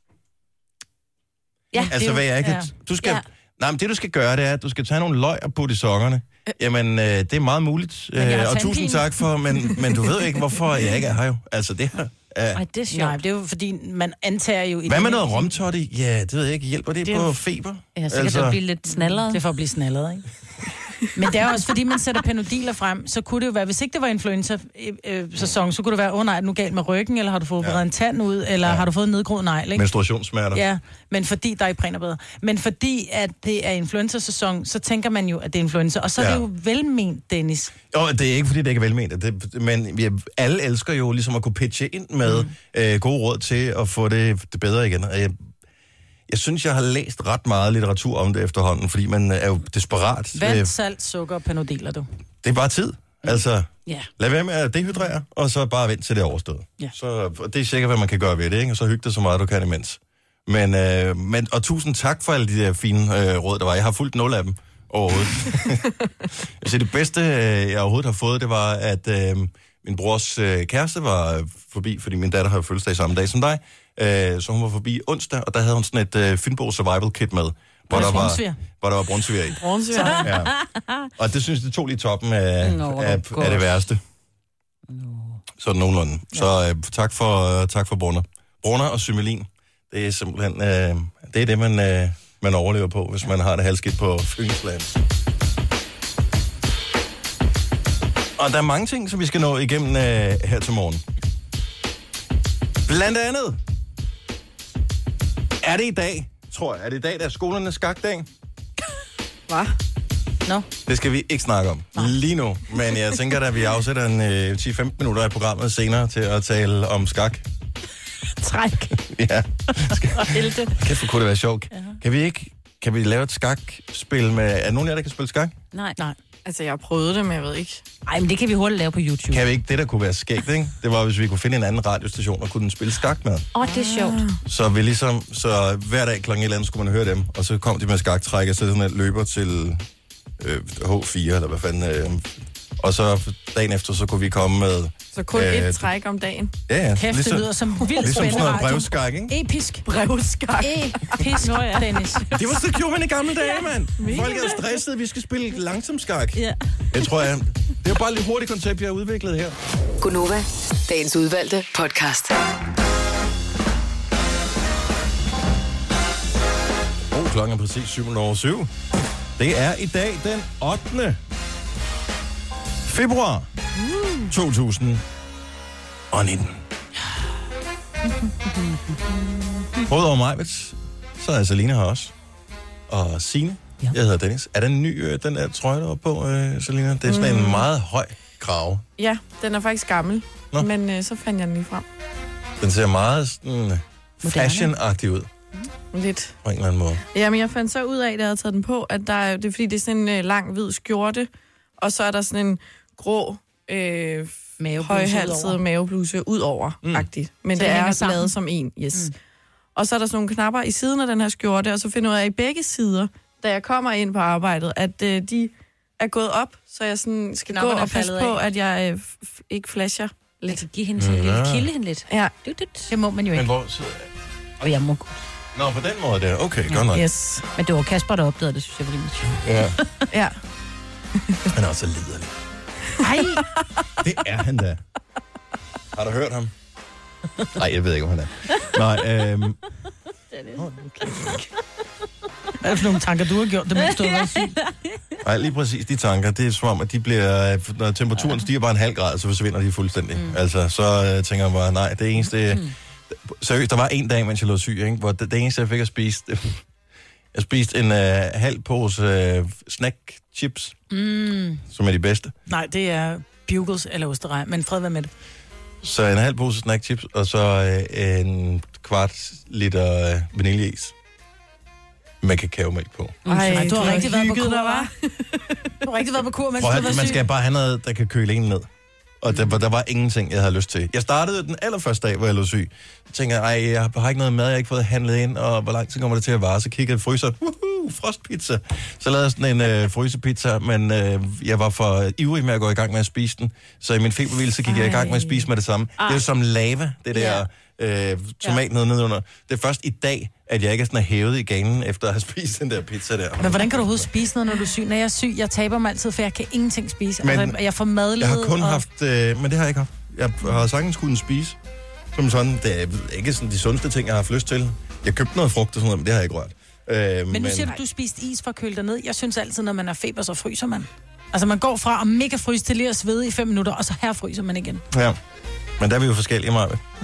Ja, altså, hvad jeg ikke... Ja. Du skal... Ja. Nej, men det, du skal gøre, det er, at du skal tage nogle løg og putte i sokkerne. Jamen, øh, det er meget muligt. Øh, og tusind tak for, men, men du ved ikke, hvorfor jeg ikke er her jo. Altså, det her... Øh. Ej, det er sjovt. Nej, det er jo, fordi man antager jo... Hvad med noget romtotti? Ja, det ved jeg ikke. Hjælper det, det på feber? Ja, så altså... kan det blive lidt snallere. Det er for at blive snallere, ikke? Men det er også, fordi man sætter panodiler frem, så kunne det jo være, hvis ikke det var influenza-sæson, så kunne det være, åh oh, nej, er du galt med ryggen, eller har du fået ja. en tand ud, eller ja. har du fået en nedgroet negl, ikke? Menstruationssmerter. Ja, men fordi, der er Ipren bedre. Men fordi, at det er influenza-sæson, så tænker man jo, at det er influenza, og så er ja. det jo velment, Dennis. Jo, det er ikke, fordi det ikke er velment, det, men vi alle elsker jo ligesom at kunne pitche ind med mm. øh, gode råd til at få det, det bedre igen. Og jeg, Jeg synes, jeg har læst ret meget litteratur om det efterhånden, fordi man er jo desperat. Vand, salt, sukker og panodiler, du. Det er bare tid. Altså, yeah. lad være med at dehydrere, og så bare vent til det er overstået. Yeah. Så det er sikkert, hvad man kan gøre ved det, ikke? Og så hygge dig så meget, du kan imens. Men, øh, men, og tusind tak for alle de der fine øh, råd, der var. Jeg har fulgt nul af dem overhovedet. altså, det bedste, jeg overhovedet har fået, det var, at øh, min brors øh, kæreste var forbi, fordi min datter har fødselsdag samme dag som dig. Så hun var forbi onsdag, og der havde hun sådan et uh, Fynbo Survival Kit med, hvor der, var, hvor der var brunsviger i. Brunsviger? Ja. Og det synes det tog lige toppen af, no, af, af det værste. No. Sådan nogenlunde. Ja. Så uh, tak for, uh, tak for brunner. Brunner og symelin, det er simpelthen uh, det, er det man, uh, man overlever på, hvis man har det halvskidt på Fynsland. Og der er mange ting, som vi skal nå igennem uh, her til morgen. Blandt andet er det i dag, tror jeg, er det i dag, der er skolernes skakdag? Hvad? Nå. No. Det skal vi ikke snakke om no. lige nu, men jeg tænker, at vi afsætter en øh, ti til femten minutter i programmet senere til at tale om skak. Træk. Ja. Kæft, hvor kunne det være sjovt. Ja. Kan vi ikke, kan vi lave et skakspil med, er nogen af jer, der kan spille skak? Nej. Nej. Altså, jeg har prøvet det, men jeg ved ikke. Nej, men det kan vi hurtigt lave på YouTube. Kan vi ikke? Det, der kunne være skægt, ikke? Det var, hvis vi kunne finde en anden radiostation og kunne spille skak med. Åh, oh, det er sjovt. Så vi ligesom, så hver dag klokken et eller andet skulle man høre dem, og så kom de med skaktræk, og så sådan et løber til øh, H fire, eller hvad fanden. Øh, og så dagen efter, så kunne vi komme med Så kun Øh, et træk om dagen. Ja, ja. Kæft, det lyder som vildt ligesom sådan spændende noget radio. brevskak, ikke? Episk. Brevskak. Episk, Nå, ja. Dennis. Det var så gjorde man i gamle dage, mand. Folk er stresset, vi skal spille langsom skak. Ja. Jeg tror, jeg, det er bare et lidt hurtigt koncept, jeg har udviklet her. Gunova, dagens udvalgte podcast. Oh, klokken er præcis syv over syv. Det er i dag den ottende februar to tusind og nitten. Både over mig, så er Selina her også. Og Signe. Ja. Jeg hedder Dennis. Er den ny, øh, den der trøje, der var på, øh, Selina? Det er sådan mm. en meget høj krave. Ja, den er faktisk gammel. Nå. Men øh, så fandt jeg den lige frem. Den ser meget sådan fashion-agtig ud. Lidt. På en eller anden måde. Jamen, jeg fandt så ud af, da jeg havde taget den på, at der er, det er fordi, det er sådan en øh, lang, hvid skjorte, og så er der sådan en grå, øh, højhalset mavebluse ud over-agtigt. Mm. Men så det er sammen. lavet som en, yes. Mm. Mm. Og så er der sådan nogle knapper i siden af den her skjorte, og så finder jeg ud af i begge sider, da jeg kommer ind på arbejdet, at øh, de er gået op, så jeg sådan skal Knapperne gå og passe på, af. at jeg øh, f- ikke flasher lidt. Altså, give hende sådan Ja. lidt, kilde hende lidt. Ja. Du, du, du. Det må man jo Men ikke. hvor sidder jeg? Og jeg må godt. Nå, på den måde der. Okay, godt nok. Yes. Men det var Kasper, der opdagede det, synes jeg var lidt sjovt. Ja. Ja. Han er også liderlig. Ej, Det er han da. Har du hørt ham? Nej, jeg ved ikke, om han er. Nej, øhm... hvad er det for nogle tanker, du har gjort, det mens du har været syg? Nej, lige præcis de tanker, det er som om, at de bliver, når temperaturen stiger bare en halv grad, så forsvinder de fuldstændig. Mm. Altså, så øh, tænker jeg bare, nej, det eneste... Mm. Seriøst, der var en dag, mens jeg lå syg, ikke, hvor det, det eneste, jeg fik at spise... Det, jeg spiste en øh, halv pose øh, snack-chips, Mm. som er de bedste. Nej, det er bugles eller osterej, men fred, hvad med det? Så en halv pose snack-chips, og så øh, en kvart liter øh, vaniljeis med kakaomælk på. Ej, du har rigtig været på kur, der var. Du har rigtig været på kur, mens Prøv du at, var man syg. skal bare have noget, der kan køle en ned. Og der, der var ingenting, jeg havde lyst til. Jeg startede den allerførste dag, hvor jeg lå syg. Så tænkte jeg, ej, jeg har ikke noget mad, jeg har ikke fået handlet ind, og hvor lang tid kommer det til at vare? Så kiggede jeg i fryseren, woohoo, frostpizza. Så lavede jeg sådan en øh, frysepizza, men øh, jeg var for ivrig med at gå i gang med at spise den. Så i min febervilse gik jeg i gang med at spise med det samme. Ej. Det er jo som lava, det der øh, tomat nede nedenunder. Det er først i dag, at jeg ikke er sådan hævet i ganen, efter at have spist den der pizza der. Men hvordan kan du overhovedet spise noget, når du er syg? Når jeg er syg, jeg taber mig altid, for jeg kan ingenting spise. Men altså, jeg får madlede. Jeg har kun og... haft, øh, men det har jeg ikke haft. Jeg har sagtens kunnet spise som sådan. Det er ikke sådan de sundeste ting, jeg har haft lyst til. Jeg købte noget frugt og sådan noget, men det har jeg ikke rørt. Øh, Men nu siger du, du spiste is for at køle dig ned. Jeg synes altid, når man er feber, så fryser man. Altså, man går fra at mega fryse til lige at svede i fem minutter, og så her fryser man igen. Ja, men der er vi jo forskellige, Maja. Mm.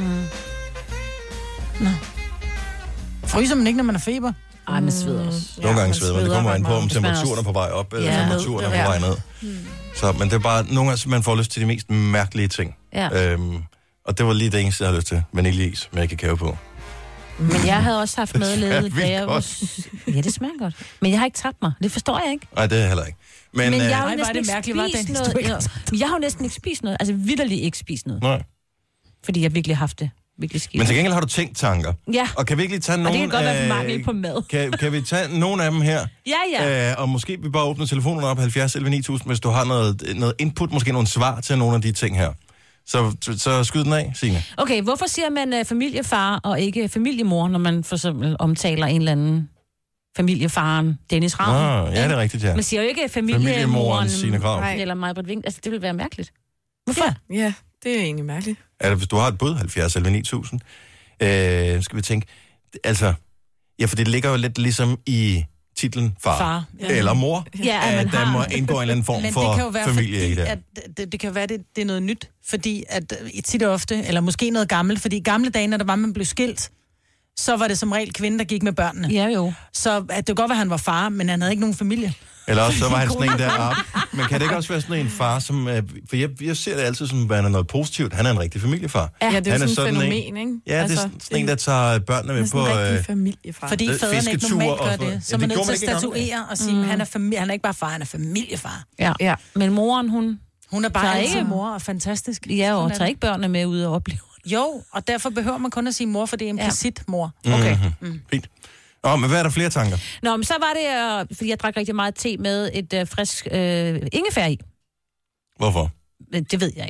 Nå. Fryser man ikke, når man er feber? Ej, man sveder også. Nogle gange sveder man. Det kommer an på, om Hvis man temperaturen er også- på vej op, eller Ja, temperaturen er ned, på ja. vej ned. Så, men det er bare, nogle gange, man får lyst til de mest mærkelige ting. Ja. Øhm, og det var lige det eneste, jeg havde lyst til. Vaniljeis med kakao på. Men jeg havde også haft Det noget smager lavet, da vildt jeg var... godt. Ja, det smager godt. Men jeg har ikke tabt mig. Det forstår jeg ikke. Nej, det er jeg heller ikke. Men, Men øh, jeg har Ej, jo hvor er næsten det ikke mærkeligt, var spist den noget. historie. Ja. Jeg har jo næsten ikke spist noget. Altså vitterligt ikke spist noget. nej. Fordi jeg virkelig har haft det virkelig skidt. Men til gengæld har du tænkt tanker. Ja. Og kan vi ikke lige tage Og nogle... det kan godt være øh, mangel på mad. Kan, kan vi tage nogle af dem her? Ja, ja. Øh, og måske vi bare åbne telefonen op halvfjerds elleve ni tusind, hvis du har noget, noget input, måske nogle svar til nogle af de ting her. Så, så skyd den af, Signe. Okay, hvorfor siger man uh, familiefar og ikke familiemor, når man for eksempel omtaler en eller anden familiefaren, Dennis Ravn? Nå, ja, det er rigtigt, ja. Man siger jo ikke Familiemoren familiemoren Signe Krag. Nej. eller Maj-Brit Wink. Altså, det vil være mærkeligt. Hvorfor? Ja, ja, det er egentlig mærkeligt. Er det, hvis du har et bud, halvfjerds elleve ni tusind, øh, skal vi tænke, altså, ja, for det ligger jo lidt ligesom i titlen far, Far, ja. eller mor, Ja, at at man der har- må indgå en eller anden form Men for det kan jo være familie i fordi, det. at det, det kan jo være, det, det er noget nyt. Fordi at øh, tit og ofte, eller måske noget gammelt, fordi i gamle dage, når der var, man blev skilt, så var det som regel kvinden, der gik med børnene. Ja, jo. Så at det kunne godt være, at han var far, men han havde ikke nogen familie. Eller også, så var han sådan en der op. Men kan det ikke også være sådan en far, som... Øh, for jeg, jeg ser det altid som værende noget positivt. Han er en rigtig familiefar. Ja, det er Han jo sådan et en- fænomen, ikke? Ja, det er sådan sådan en, der tager børnene med på... Han er sådan en Øh, rigtig familiefar. Fordi Øh, faderen ikke fisketure normalt og gør sådan noget. det. Så Ja, er man det nødt gjorde til at man ikke i gamle statuere og sige, at han er, familie, han er ikke bare far, han er familiefar. Ja. Ja. Men moren, hun Hun er bare tager altid ikke- mor og fantastisk. ja, og Sådan er tager ikke børnene med ud og opleve. Jo, og derfor behøver man kun at sige mor, for det er implicit mor. Okay. Mm. Fint. Nå, men hvad er der flere tanker? Nå, men så var det, øh, fordi jeg drak rigtig meget te med et øh, frisk øh, ingefær i. Hvorfor? Men det ved jeg ikke.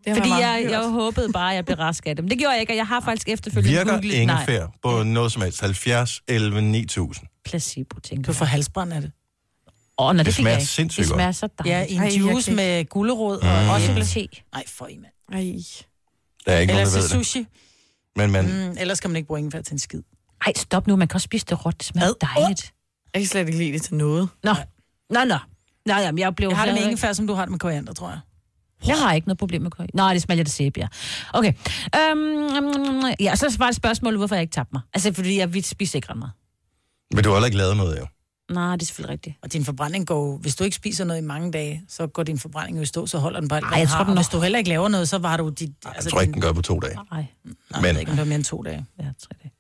Fordi jeg, jeg håbede bare, at jeg blev rask af dem. Det gjorde jeg ikke, og jeg har faktisk efterfølgende Virker googlet- ingefær på noget som helst? halvfjerds elleve ni tusind. Placebo, tænker Du får halsbrand af det. Åh, oh, Det det, det fik smager jeg ikke. sindssygt Det smager godt. så dejligt. Ja, i en Ej, jeg juice kan med gulerod Mm. og også te. Nej, for i mand. Ej. Der er ikke Eller nogen, der til ved det. sushi. Men man, Mm, ellers skal man ikke bruge ingefær til en skid. Ej, stop nu. Man kan også spise det råt. Det smager dejligt. Jeg kan slet ikke lide det til noget. Nå. Nå, nå. Nå, jamen, jeg blev Jeg har det med glad. ingefær, som du har det med koriander, tror jeg. Jeg har ikke noget problem med køj. Nej, det smager det sepia. Okay. Øhm, ja, så var det spørgsmålet, hvorfor jeg ikke tabte mig. Altså, fordi jeg vidt spiser ikke ret meget. men du har heller ikke lavet noget, jo. Nej, det er selvfølgelig rigtigt. Og din forbrænding går... Hvis du ikke spiser noget i mange dage, så går din forbrænding jo i stå, så holder den bare... Ej, jeg tror, den og nok- hvis du heller ikke laver noget, så var du dit... Jeg tror ikke, den gør på to dage. Nej. Nej, Men- jeg ved ikke, om det var mere end to dage. Ja, tre dage.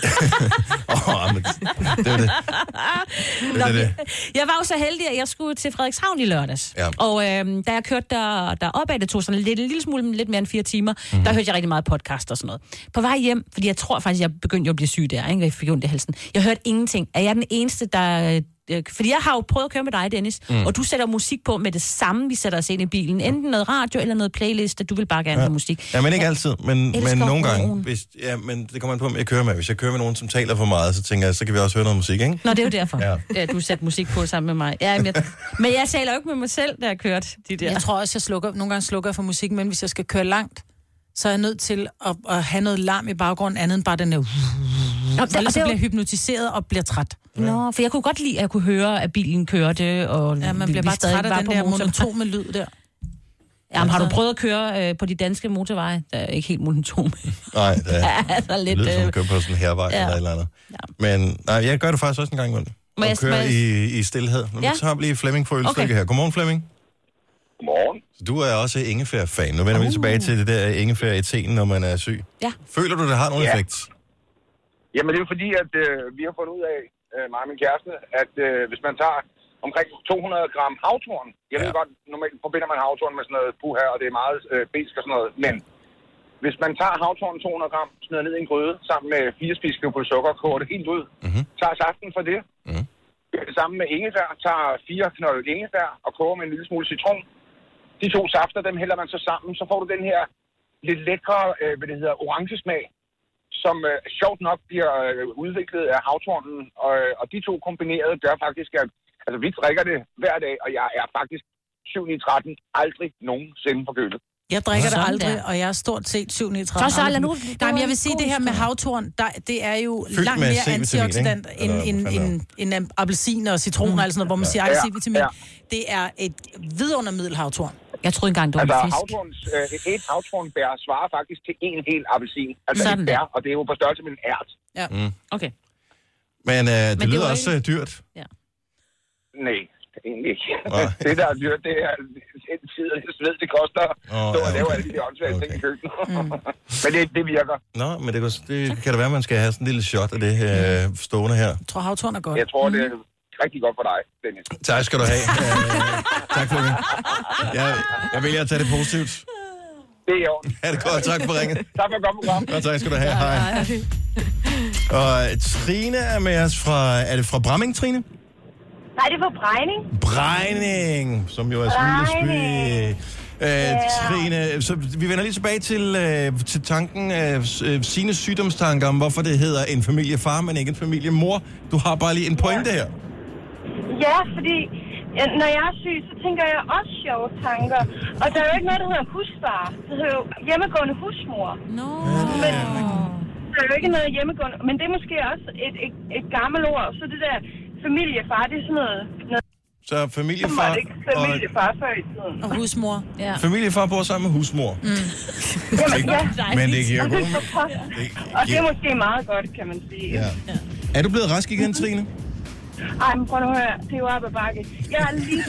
Åh, men det er det. Nå, det, det. Jeg var jo så heldig, at jeg skulle til Frederikshavn i lørdags. Ja. Og øh, da jeg kørte der, deroppe af, det tog sådan lidt, en lille smule, lidt mere end fire timer, mm. der hørte jeg rigtig meget podcast og sådan noget. På vej hjem, fordi jeg tror faktisk, jeg begyndte jo at blive syg der, ikke? Jeg fik ondt i halsen. Jeg hørte ingenting. Er jeg den eneste, der... Øh, fordi jeg har jo prøvet at køre med dig, Dennis, mm. og du sætter musik på med det samme, vi sætter os ind i bilen. Enten noget radio eller noget playlist, du vil bare gerne Ja. have musik. Ja, men ikke altid. Men, elsker men nogle gange. roen. Hvis, ja, men det kommer an på, om jeg kører med. Hvis jeg kører med nogen, som taler for meget, så tænker jeg, så kan vi også høre noget musik, ikke? Nå, det er jo derfor, Ja. ja. du satte musik på sammen med mig. Ja, men, jeg, men jeg taler jo ikke med mig selv, da jeg kørte de der. Jeg tror også, jeg slukker, nogle gange slukker jeg for musik, men hvis jeg skal køre langt, så er jeg nødt til at, at have noget larm i baggrunden, andet end bare den der... Nå, Ellers det, så det, bliver jeg hypnotiseret og bliver træt. Nå, for jeg kunne godt lide, at jeg kunne høre, at bilen kørte, og Ja, man vi- bliver vi bare stadig træt af var den på der motorvejen. monotone lyd der. Jamen, har du prøvet at køre øh, på de danske motorveje? Der er ikke helt monoton. Nej, det, er, Ja, altså det lidt... lyder som Øh, at køre på sådan en hervej ja. eller et eller andet. Men nej, jeg gør det faktisk også en gang imellem. Må Og jeg- kører må jeg- i, i stillhed. Nu Ja. tager vi lige Flemming for ølstykke Okay. her. Godmorgen, Flemming. Godmorgen. Så du er også ingefær-fan. Nu vender vi lige tilbage til det der ingefær i teen, når man er syg. Ja. Føler du, det har nogen Ja. effekt? Jamen, det er jo fordi, at øh, vi har fundet ud af, øh, mig og min kæreste, at øh, hvis man tager omkring to hundrede gram havtorn, jeg ja. ved godt, normalt forbinder man havtorn med sådan noget puha, og det er meget øh, besk og sådan noget, men hvis man tager havtorn to hundrede gram, smider ned i en gryde, sammen med fire spiseskål sukker, koger det helt ud, Mm-hmm. tager saften for det, Mm. gør det samme med ingefær, tager fire knold ingefær og koger med en lille smule citron. De to safter, dem hælder man så sammen, så får du den her lidt lækre, øh, hvad det hedder, orange smag, som øh, sjovt nok bliver øh, udviklet af havtornen, og, og de to kombineret gør faktisk, at altså, vi drikker det hver dag, og jeg er faktisk syv ni tretten aldrig nogensinde forkølet. Jeg drikker det Sådan aldrig, der. og jeg er stort set syv ni tretten. Så, så lad nu- Nej, men jeg vil det sige, var det en her god med historie. havtorn, der, det er jo Fyldt langt med mere C-vitamin, antioxidant ikke? end, Eller end, hvad fanden end, end appelsin og citron og alt sådan noget, hvor man siger, ej, Ja, C-vitamin. ja. Det er et vidundermiddel havtorn. Jeg troede engang, det var Altså, en fisk. havtorns, øh, et, et havtornbær svarer faktisk til en hel appelsin. Altså Sådan et bær, og det er jo på størrelse med en ært. Ja. Mm. Okay. Men øh, det, det lyder var også ikke- øh, dyrt. Nej, egentlig ikke. Nej. Det, der er dyrt, det er en tid, jeg ved, det koster Åh, oh, stå og ja, lave okay. alle de der åndssvage Okay. ting i køkkenet. Men det, det virker. Nå, men det, kan- det kan da være, at man skal have sådan en lille shot af det øh, stående her. Jeg tror, havtorn er godt. Jeg tror, det er rigtig godt for dig, Dennis. Tak skal du have. Øh, tak for det. Jeg, jeg vælger at tage det positivt. Det er jo. Ha' det godt. Tak for ringet. Tak for at komme program. Og tak skal du have. Hej. Og Trine er med os fra... Er det fra Bramming, Trine? Nej, det er for bregning. Bregning, som jo er smilesby. Øh, Trine, så vi vender lige tilbage til, øh, til tanken af øh, sine sygdomstanker om, hvorfor det hedder en familiefar, men ikke en familiemor. Du har bare lige en pointe her. Ja, fordi ja, når jeg er syg, så tænker jeg også sjove tanker. Og der er jo ikke noget, der hedder husfar. Det hedder jo hjemmegående husmor. No. Men der er jo ikke noget hjemmegående. Men det er måske også et, et, et gammelt ord. Så det der familiefar, det er sådan noget... noget Så som familiefar var det ikke familiefar før i tiden. Og husmor. Ja. familiefar bor sammen med husmor. Jamen, ja. Men det giver Og god det, er for, og det er måske meget godt, kan man sige. Ja. Er du blevet rask igen, Trine? Ej, men prøv nu at høre. Det er jo op ad bakke. Jeg er lige...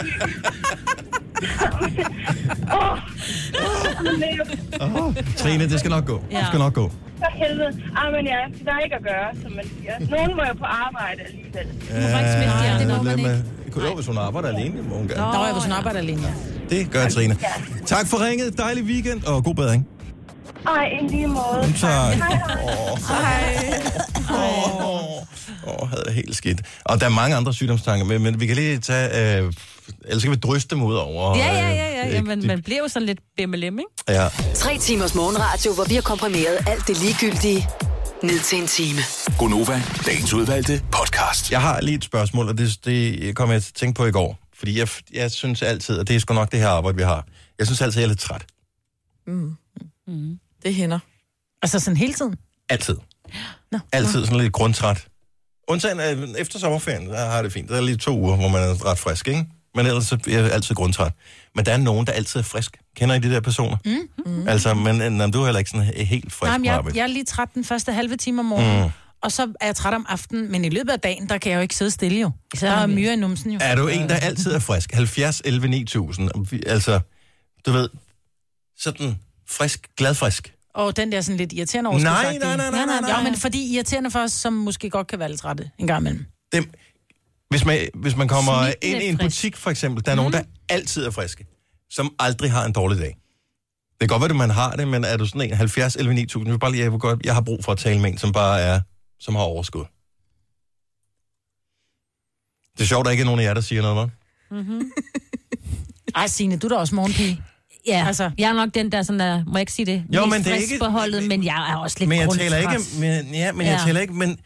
Åh, Oh, Trine, det skal nok gå. Ja. Det skal nok gå. for helvede. Ej, men ja, der er ikke at gøre, som man siger. Nogen må jo på arbejde alligevel. Ja, det må man ikke. Jo, hvis hun arbejder alene, må hun gerne. Nå, ja, hvis hun arbejder alene, ja. Det gør Trine. Tak for ringet. Dejlig weekend og god bedring. Ej, en lige måde. Tak. Hej, hej. Åh. Hej. Åh, oh, oh, havde det helt skidt. Og der er mange andre sygdomstanker med, men vi kan lige tage... Øh, ellers skal vi dryste dem ud over... Ja, ja, ja, ja, ja øh, men de, man bliver jo sådan lidt B M L M, ikke? Ja. Tre timers morgenradio, hvor vi har komprimeret alt det ligegyldige ned til en time. Gonova, dagens udvalgte podcast. Jeg har lige et spørgsmål, og det, det kom jeg til at tænke på i går. Fordi jeg, jeg synes altid, og det er sgu nok det her arbejde, vi har. Jeg synes altid, jeg er lidt træt. Mm. Mm. Det hænder. Altså sådan hele tiden? Altid. Nå. Altid sådan lidt grundtræt. Undtagen øh, efter sommerferien, der har det fint. Der er lige to uger, hvor man er ret frisk, ikke? Men ellers så er jeg altid grundtræt. Men der er nogen, der altid er frisk. Kender I de der personer? Mm. Mm. Altså, men jamen, du er heller ikke sådan helt frisk. Nej, men på jeg, arbejde. jeg er lige træt den første halve time om morgenen, Mm. og så er jeg træt om aftenen, men i løbet af dagen, der kan jeg jo ikke sidde stille jo. Så er myre i numsen jo. Er du en, der altid er frisk? halvfjerds elleve ni tusind. Altså, du ved, sådan frisk, gladfrisk. Og den der sådan lidt irriterende Nej, overskudsagtige. nej, nej, nej, nej, nej. Ja, men fordi irriterende for os, som måske godt kan være lidt trætte en gang imellem. Dem, hvis, man, hvis man kommer Smittende ind i en frisk. butik, for eksempel, der er mm. nogen, Mhm. der altid er friske, som aldrig har en dårlig dag. Det kan godt være, at man har det, men er du sådan en halvfjerds elleve ni tusind, jeg, vil bare lige, jeg, vil godt, jeg har brug for at tale med en, som bare er, som har overskud. Det er sjovt, at der ikke er nogen af jer, der siger noget, hva'? Mm-hmm. Ej, Signe, du er da også morgenpige. Ja, Altså. altså, jeg er nok den der, sådan der, må jeg ikke sige det, Jo, mest men det er frisk ikke- på holdet, men jeg er også lidt Men jeg grundtræt. taler ikke, men, ja, men ja. jeg Ja. taler ikke, men,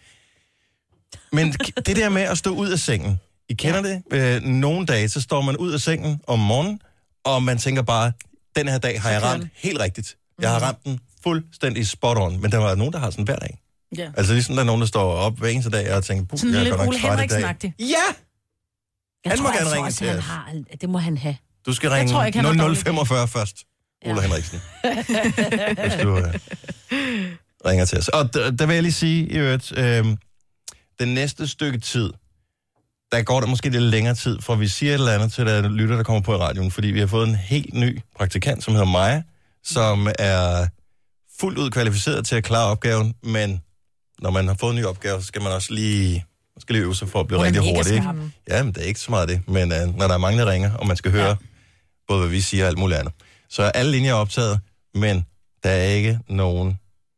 men det der med at stå ud af sengen, I kender ja. det? Øh, nogle dage, så står man ud af sengen om morgenen, og man tænker bare, den her dag har jeg ramt helt rigtigt. Jeg har ramt den fuldstændig spot on, men der var nogen, der har sådan hver dag. Ja. Altså ligesom der er nogen, der står op hver eneste dag og tænker, puh, Sådan jeg er lidt godt nok Ole træt i dag. Henriksen-agtig. Ja! Jeg Han tror, må jeg gerne tror ringe også, til han os. har, det må han have. Du skal Jeg ringe tror ikke, han har nul nul dårlig femogfyrre først, Ole Ja. Henriksen. Hvis du øh, ringer til os. Og d- der vil jeg lige sige, i øvrigt, øh, den næste stykke tid, der går der måske lidt længere tid, for vi siger et eller andet til der lytter, der kommer på i radioen, fordi vi har fået en helt ny praktikant, som hedder Maja, som er fuldt ud kvalificeret til at klare opgaven, men når man har fået en ny opgave, så skal man også lige, man skal lige øve sig for at blive Hun er rigtig mega hurtig. Ikke? skarp. Ja, men det er ikke så meget det, men øh, når der er mange, der ringer, og man skal høre ja. både, hvad vi siger og alt muligt andet, så er alle linjer optaget, men der er ikke nogen,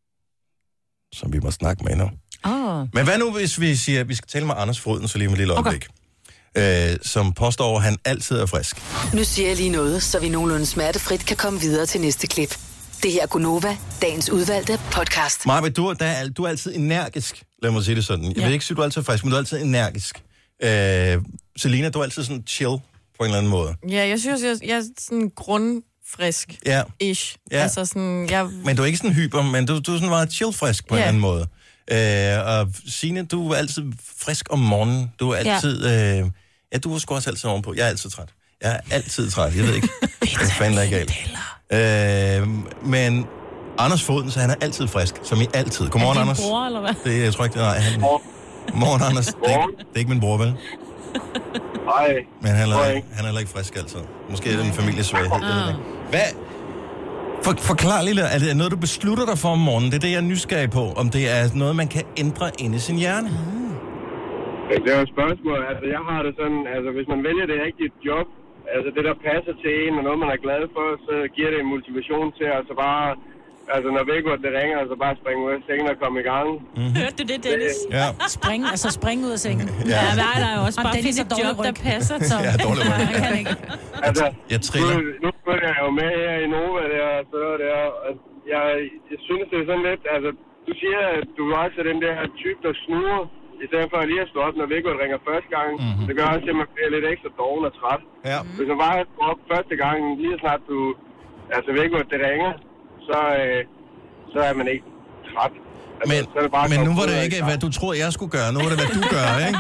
som vi må snakke med nu. Oh. Men hvad nu, hvis vi siger, at vi skal tale med Anders Froden, så lige med et lille øjeblik, okay. øh, som påstår, at han altid er frisk. Nu siger jeg lige noget, så vi nogenlunde smertefrit kan komme videre til næste klip. Det her er Gonova, dagens udvalgte podcast. Maja, du, er- der er, du er altid energisk, lad mig sige det sådan. Jeg Ja. vil ikke sige, at du er altid frisk, men du er altid energisk. Øh, Selina, du er altid sådan chill på en eller anden måde. Ja, jeg synes, jeg, jeg er sådan grundfrisk. Ja. Ish. Ja. Altså sådan, jeg... Men du er ikke sådan hyper, men du, du er sådan meget chill-frisk på Ja. en anden måde. Øh, og Signe, du er altid frisk om morgenen. Du er altid... Ja, øh, ja du er sgu også altid ovenpå. Jeg er altid træt. Jeg er altid træt. Jeg ved ikke, hvad fanden der er galt. Øh, men Anders Foden, så han er altid frisk, som i altid. Godmorgen, Er det din Anders. bror, eller hvad? Det, jeg tror ikke, det er... Nej, han... Godmorgen, Anders. Det er, ikke, det er ikke min bror, vel? Nej. Men han er, ikke, han er heller ikke frisk, altså. Måske er det en familiesvaghed. jeg ved det ikke. Hvad? For, forklar lige, er det noget, du beslutter dig for om morgenen? Det er det, jeg er nysgerrig på. Om det er noget, man kan ændre inde i sin hjerne? Det er jo et spørgsmål. Altså, jeg har det sådan, altså, hvis man vælger det rigtige job, altså det, der passer til en, og noget, man er glad for, så giver det en motivation til, altså bare, altså når vækkeuret det ringer, altså bare springe ud af sengen og komme i gang. Mm-hmm. Hørte du det, Dennis? Ja. Spring, altså spring ud af sengen. Ja. Ja, nej, der er jo også Og bare Dennis finde har et dårlig job, der ryg. passer, Tom. Ja, dårlig ryg. Nej, han kan ikke. Altså, Jeg triller. Nu, nu følger jeg jo med her i Nova der, og så der, og jeg, jeg synes, det er sådan lidt, altså, du siger, at du også er den der type, der snuger, i stedet for at lige at stå op, når vækkeuret ringer første gang. Mm-hmm. Det gør også, at man bliver lidt ekstra doven og træt. Ja. Hvis man bare går op første gang, lige så snart du, altså vækkeuret det ringer, så, øh, så er man ikke træt. Altså, Men, så er det bare men at nu komme var ud det og ikke, i gang. hvad du troede, jeg skulle gøre. Nu var det, hvad du gør, ikke?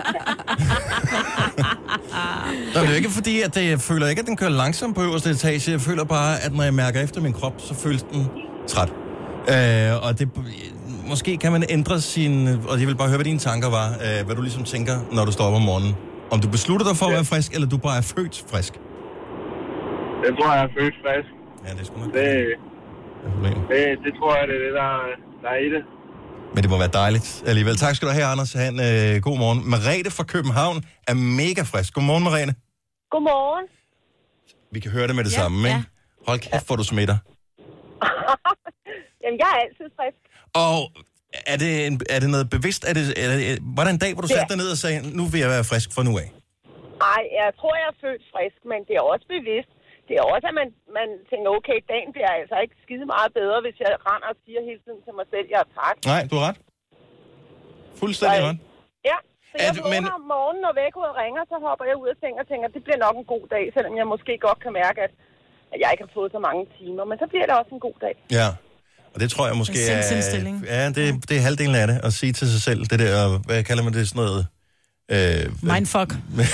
Nå, det er jo ikke fordi, at det, jeg føler ikke, at den kører langsomt på øverste etage. Jeg føler bare, at når jeg mærker efter min krop, så føles den træt. Øh, og det, måske kan man ændre sin... Og jeg vil bare høre, hvad dine tanker var. Øh, hvad du ligesom tænker, når du står op om morgenen. Om du beslutter dig for at være frisk, eller du bare er født frisk. Jeg tror, jeg er født frisk. Ja, det er sgu nok det, problem. det, det tror jeg, det er det, der, der er i det. Men det må være dejligt alligevel. Tak skal du have, Anders. Ha' en øh, god morgen. Merete fra København er mega frisk. Godmorgen, Merete. Godmorgen. Vi kan høre det med det Ja, samme, ikke? ja. Hold kæft, hvor du smitter. Jamen, jeg er altid frisk. Og er, det en, er det noget bevidst? Er det, er det, var der en dag, hvor du satte dig ned og sagde, nu vil jeg være frisk fra nu af? Nej, jeg tror, jeg er født frisk, men det er også bevidst. Det er også, at man, man tænker, okay, dagen bliver altså ikke skide meget bedre, hvis jeg render og siger hele tiden til mig selv, jeg er tak. Nej, du har ret. Fuldstændig ret. Ja, så jeg vågner men... om morgenen, når vækkeuret ringer, så hopper jeg ud af sengen og tænker, det bliver nok en god dag, selvom jeg måske godt kan mærke, at jeg ikke har fået så mange timer. Men så bliver det også en god dag. Ja, og det tror jeg måske er... Ja, det, det er halvdelen af det, at sige til sig selv, det der, hvad kalder man det, sådan noget... Øh, Mindfuck.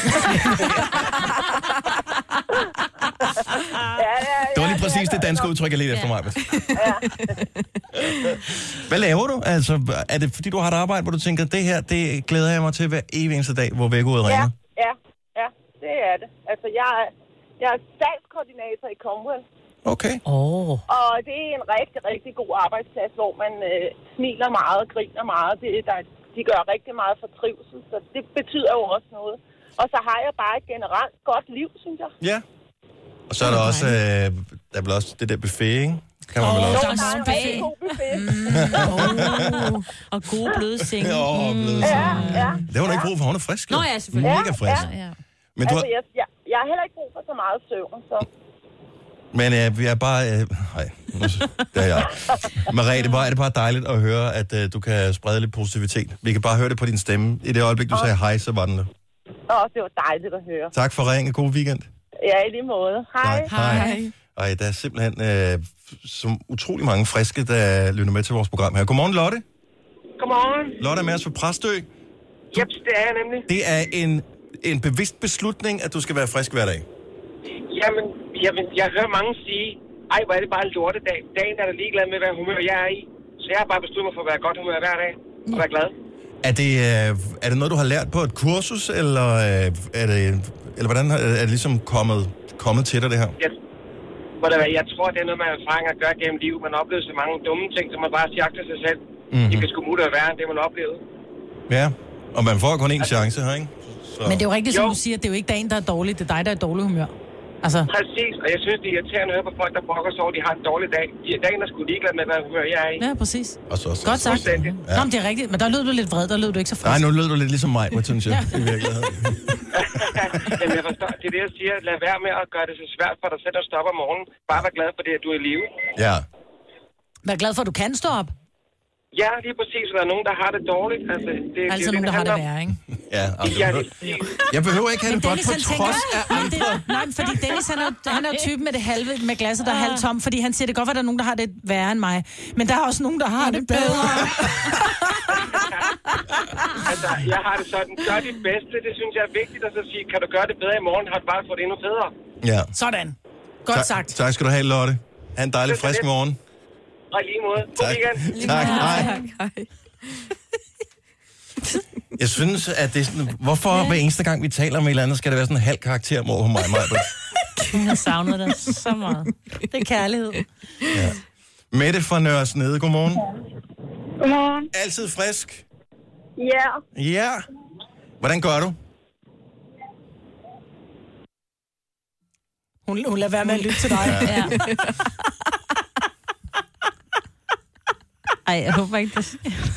ja, ja, det var lige præcis det danske udtryk, jeg lige efter mig. Ja. Hvad laver du? Altså, er det fordi, du har et arbejde, hvor du tænker, det her, det glæder jeg mig til hver evig eneste dag, hvor vækkeuret ringer? Ja, ja, ja, det er det. Altså, jeg er, jeg er salgskoordinator i Comwell. Okay. Oh. Og det er en rigtig, rigtig god arbejdsplads, hvor man øh, smiler meget og griner meget. Det, der, de gør rigtig meget for trivsel, så det betyder jo også noget. Og så har jeg bare et generelt godt liv, synes jeg. Ja. Og så er der også, øh, der er vel også det der buffet, ikke? Kan man oh, vel også? Der er en rigtig god buffet. Mm. Oh. Og gode bløde senge. Åh, oh, bløde senge. Ja, ja. Det var da ikke brug for, hun er frisk. Nå ja, selvfølgelig. Mega frisk. Ja, ja. Men du altså, har... jeg, jeg, jeg har heller ikke brug for så meget søvn, så... Men øh, vi er bare... Øh, nej, det er jeg. Marie, det var, er det bare dejligt at høre, at øh, du kan sprede lidt positivitet. Vi kan bare høre det på din stemme. I det øjeblik, du sagde hej, så var den der. Åh, det var dejligt at høre. Tak for ringen. God weekend. Ja, i lige måde. Hej. Hej. Hej. Ej, der er simpelthen øh, så utrolig mange friske, der lytter med til vores program her. Godmorgen, Lotte. Godmorgen. Lotte er med os fra Præstø. Jeps, det er jeg nemlig. Det er en, en bevidst beslutning, at du skal være frisk hver dag. Jamen, jamen, jeg hører mange sige, ej, hvor er det bare en lortedag. Dagen er der ligeglad med, hvad humør jeg er i. Så jeg har bare besluttet mig for at være godt humør hver dag og være glad. Er det, øh, er det noget, du har lært på et kursus, eller øh, er det, eller hvordan er det ligesom kommet, kommet til dig, det her? Jeg, jeg tror, det er noget, man erfaring at gøre gennem livet. Man oplever så mange dumme ting, som man bare siger til sig selv. Mm-hmm. Det kan sgu muligt at være, det man oplevede. Ja, og man får kun én chance her, ikke? Så. Men det er jo rigtigt, som jo. Du siger, det er jo ikke dagen, der er dårlig, det er dig, der er i dårlig humør. Altså. Præcis, og jeg synes, det er irriterende at høre på folk, der brokker sig over, de har en dårlig dag. De er dagen, der skulle ligeglade med, hvad humør jeg er i. Ja, præcis. Og så, så, godt sagt. Ja. Nå, men det er rigtigt, men der lød du lidt vred, der lød du ikke så frisk. Nej, nu lød du lidt ligesom mig, hvad synes jeg, i virkeligheden. Jamen, jeg forstår, det er det, jeg siger. Lad være med at gøre det så svært for dig selv at stoppe om morgenen. Bare vær glad for det, at du er i live. Ja. Vær glad for, at du kan stå op. Ja, lige præcis. Der er nogen, der har det dårligt. Altså, det, altså det, nogen, det, der har det værre, ikke? Ja, altså, ja, jeg behøver ikke have det godt på trods af andre. Nej, fordi Dennis, han er, han er typen med det halve, med glasset, der er halvt tom, fordi han siger, det godt, at der er nogen, der har det værre end mig. Men der er også nogen, der har det bedre. Altså, jeg har det sådan. Gør dit bedste. Det synes jeg er vigtigt at så sige, kan du gøre det bedre i morgen, har du bare fået det endnu bedre. Ja. Sådan. Godt tak, sagt. Tak skal du have, Lotte. Ha' en dejlig, frisk morgen. Og lige måde. God weekend. Tak. Hej. Jeg synes, at det er sådan... Hvorfor hver eneste gang, vi taler om et eller andet, skal der være sådan en halv karakter mod mig? Jeg har savnet dig så meget. Det er kærlighed. Ja. Mette fra Nørresnede, godmorgen. Godmorgen. Altid frisk? Ja. Ja. Hvordan gør du? Hun, hun lader være med at lytte til dig. Ja. Ja. Ej, jeg håber ikke, det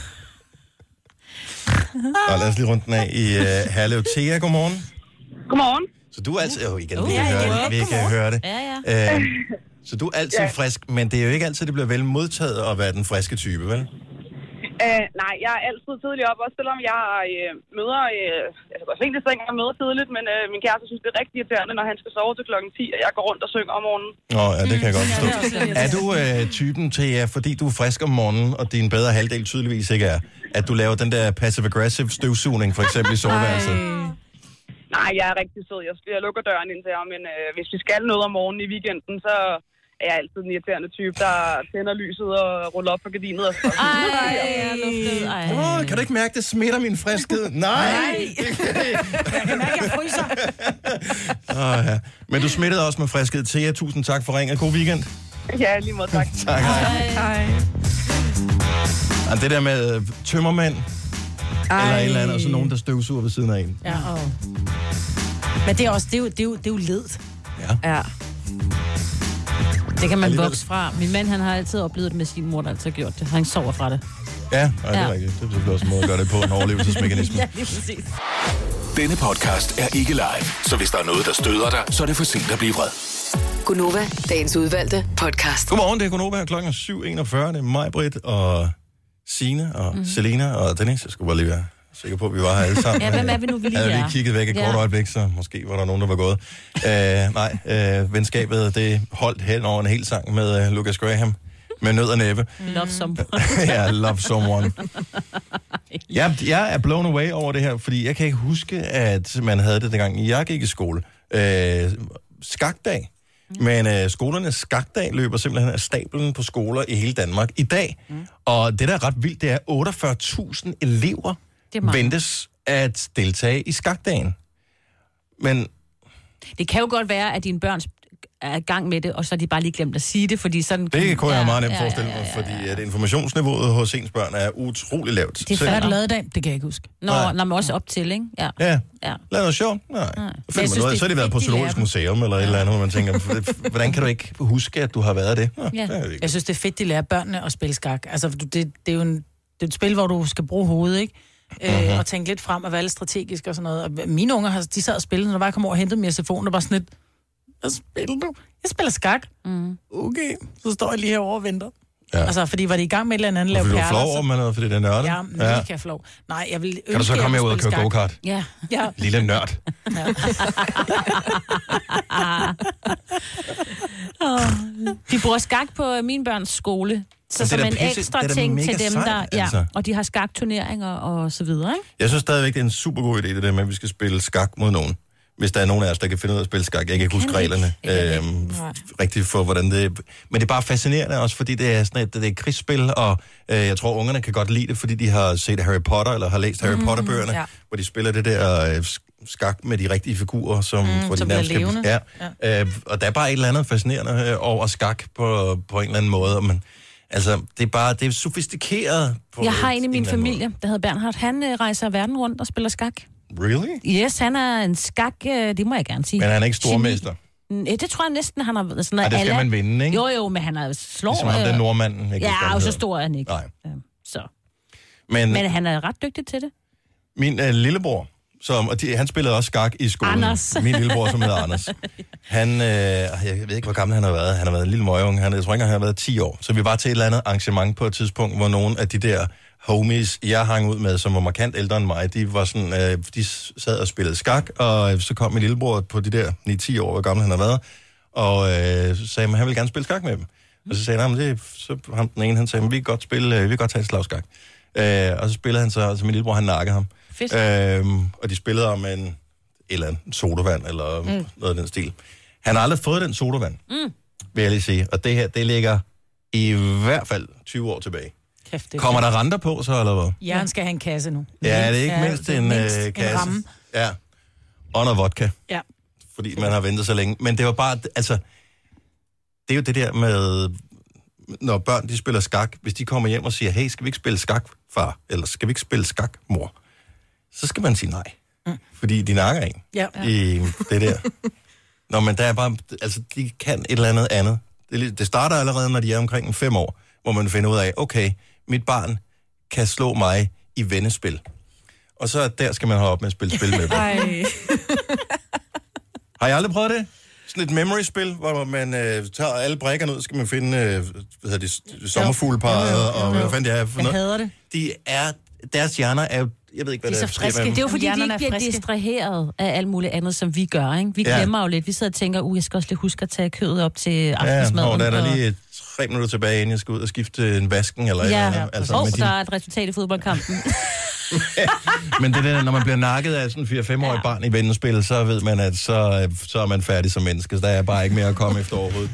Og lad os lige rundt den af i uh, Herlev. Thea, godmorgen. Godmorgen. Så du er altid... Åh, oh, igen, Uh, vi kan ja, høre igen. det. Vi kan høre det. Ja, ja. Uh, så du er altid Ja. frisk, men det er jo ikke altid, det bliver vel modtaget at være den friske type, vel? Uh, nej, jeg er altid tidlig op, også selvom jeg øh, møder... Øh, jeg kan godt se det seng, jeg møder tidligt, men øh, min kæreste synes, det er rigtig irriterende, når han skal sove til klokken ti, og jeg går rundt og synger om morgenen. Nå, ja, det kan jeg godt forstå. Er du øh, typen til, ja, fordi du er frisk om morgenen, og din bedre halvdel tydeligvis ikke er, at du laver den der passive-aggressive støvsugning, for eksempel i soveværelset? Nej, jeg er rigtig sød. Jeg, jeg lukker døren ind til ham, men øh, hvis vi skal noget om morgenen i weekenden, så er jeg altid den irriterende type, der tænder lyset og ruller op på gardinet. Og så. Ej, jeg er luftet. Ej. Åh, kan du ikke mærke, det smitter min friskhed? Nej! Jeg kan mærke, jeg fryser. Åh, ja. Men du smittede også med friskhed. Thea, tusind tak for ringen. God weekend. Ja, lige måde, tak. Tak, hej. Hej. Og det der med tømmermænd, Ej. eller et eller andet, og så nogen, der støvsuger ved siden af en. Ja, og... Men det er også, det er jo, det er jo, det er jo ledt. Ja. Ja. Det kan man alligevel. vokse fra. Min mand, han har altid oplevet det med sin mor, der altid har gjort det. Han sover fra det. Ja, nej, det er Ja. rigtigt. Det er selvfølgelig også en måde at gøre det på, en overlevelsesmekanisme. Ja, lige præcis. Denne podcast er ikke live, så hvis der er noget, der støder dig, så er det for sent at blive vred. Gunova, dagens udvalgte podcast. Godmorgen, det er Gunova her klokken syv enogfyrre. Det er mig, Britt og Signe og mm. Selena og Dennis. Jeg skulle bare lige være sikker på, at vi var her alle sammen. Ja, hvem er vi nu, vi lige Jeg havde er? lige kigget væk et Ja. kort øjeblik, så måske var der nogen, der var gået. Uh, nej, uh, venskabet, det holdt hen over en hel sang med uh, Lucas Graham. Med nød og næppe. Love someone. Ja, love someone. Jeg, jeg er blown away over det her, fordi jeg kan ikke huske, at man havde det, dengang jeg gik i skole. Øh, skakdag. Mm. Men øh, skolernes skakdag løber simpelthen af stablen på skoler i hele Danmark i dag. Mm. Og det, der er ret vildt, det er otteogfyrre tusind elever ventes at deltage i skakdagen. Men Det kan jo godt være, at dine børn er i gang med det, og så har de bare lige glemt at sige det, fordi sådan... det kunne jeg ja, meget nemt ja, forestille mig, fordi at informationsniveauet hos ens børn er utrolig lavt. Det er Så- færdigt lavet i dag, det kan jeg ikke huske. Nå, Nej. når man også op til, ikke? Ja. Ja. Ja. Lav noget sjovt? Nej. Nej. Så, finder man noget. Så har de været på fedt, de lærer Zoologisk dem. Museum eller et eller andet, hvor man tænker, hvordan kan du ikke huske, at du har været det? Nå, Ja. det er jo ikke. Jeg synes, det er fedt, de lærer børnene at spille skak. Altså, du- det, det er jo en, det er et spil, hvor du skal bruge hovedet, ikke? Øh, Mhm. og tænke lidt frem og være lidt strategisk og sådan noget. Og mine unger, har, de sad og spillede, når jeg kom over og hentede dem i S F O'en, og var sådan lidt, hvad spiller du? Jeg spiller skak. Mm. Okay, så står jeg lige herovre og venter. Ja. Altså, fordi var de i gang med et eller andet Og lave fordi du er perler. flov over med noget, fordi det er nørdet? Ja, mega flov. Nej, jeg vil ønske, Kan du så jeg komme ville herud og spille køre skak. go-kart? Ja. Ja. Lille nørd. Oh. De bruger skak på mine børns skole. Så Men det er som da en pisse- ekstra det er da ting mega til dem, sejt, der... Ja, altså. og de har skakturneringer og så videre, ikke? Jeg synes stadigvæk, det er en super god idé, det der med, at vi skal spille skak mod nogen. Hvis der er nogen af os, der kan finde ud af at spille skak. Jeg kan ikke huske Kan vi reglerne ikke? øhm, rigtigt for, hvordan det... Men det er bare fascinerende også, fordi det er sådan et, det er et krigsspil, og øh, jeg tror, ungerne kan godt lide det, fordi de har set Harry Potter, eller har læst Harry Mhm, Potter-bøgerne, ja. hvor de spiller det der øh, skak med de rigtige figurer, som, Mm, hvor de som bliver nærmest kan- levende. Ja. Øh, og der er bare et eller andet fascinerende øh, over skak på, på en eller anden måde, men altså, det er bare, det er sofistikeret på Jeg har en i en min eller anden familie, der hedder Bernhard. Han øh, rejser verden rundt og spiller skak. måde. Really? Yes, han er en skak, øh, det må jeg gerne sige. Men han er ikke stormester. Geni. Mm, Det tror jeg næsten, han har været sådan Ej, noget. det skal a la- man vinde, ikke? Jo, jo, men han er slår... Ligesom ham, øh, den nordmanden. Jeg kan ikke huske, hvad Ja, han og så hedder. stor er han ikke. Nej. Ja, så. Men, Men han er ret dygtig til det. min øh, lillebror, som, og de, han spillede også skak i skolen. Anders. Min lillebror, som hedder Anders. Han, øh, jeg ved ikke, hvor gammel han har været. Han har været en lille møgeunge. Han, jeg tror ikke, han har været ti år. Så vi var til et eller andet arrangement på et tidspunkt, hvor nogle af de der homies, jeg hang ud med, som var markant ældre end mig, de var sådan, øh, de sad og spillede skak, og så kom min lillebror på de der ni ti år, hvor gammel han har været, og øh, så sagde han, at han ville gerne spille skak med dem. Og så sagde han, det, så ham den ene, han sagde, vi kan godt spille, øh, vi kan godt tage et slagskak. Øh, og så spillede han så, altså min lillebror, han nakkede ham. Fedt. Øhm, og de spillede om en, et eller andet sodavand, eller mm. noget af den stil. Han har aldrig fået den sodavand, Mm. vil jeg lige sige. Og det her, det ligger i hvert fald tyve år tilbage. Kæft, det er Kommer fedt. der renter på, så, eller hvad? Jørgen skal have en kasse nu. Ja, det er ikke Ja, mindst det er en mindst øh, en kasse. ramme. Ja, og noget vodka, Ja. fordi man har ventet så længe. Men det var bare, altså, det er jo det der med, når børn de spiller skak, hvis de kommer hjem og siger, hey, skal vi ikke spille skak, far? Eller skal vi ikke spille skak, mor? Så skal man sige nej. Mm. Fordi de nakker en Ja. i det der. Nå, men der er bare, altså, de kan et eller andet andet. Det, er lidt- det starter allerede, når de er omkring en fem år, hvor man finder ud af, okay, mit barn kan slå mig i vennespil. Og så der skal man holde op med at spille spil med dem. Ej. Har I aldrig prøvet det? Sådan et memory-spil, hvor man øh, tager alle brækkerne ud, så skal man finde, øh, hvad hedder det, sommerfugleparret, og hvad fanden det er for Jeg noget. hader det. De er, deres hjerner er jo, jeg ved ikke, hvad De er der så sker friske. med dem. Det er jo fordi, de Hjernerne ikke er bliver friske. distraheret af alt muligt andet, som vi gør, ikke? Vi Ja. glemmer jo lidt. Vi sidder og tænker, uh, jeg skal også lige huske at tage kødet op til Ja, aftensmaden. og der er der og- lige tre minutter tilbage, inden jeg skal ud og skifte en vasken, eller et Ja, eller andet. altså, og men, der er et resultat i fodboldkampen. men det der, når man bliver nakket af sådan en fire-fem-årig ja. barn i vennespil, så ved man, at så, så er man færdig som menneske, så der er bare ikke mere at komme efter overhovedet.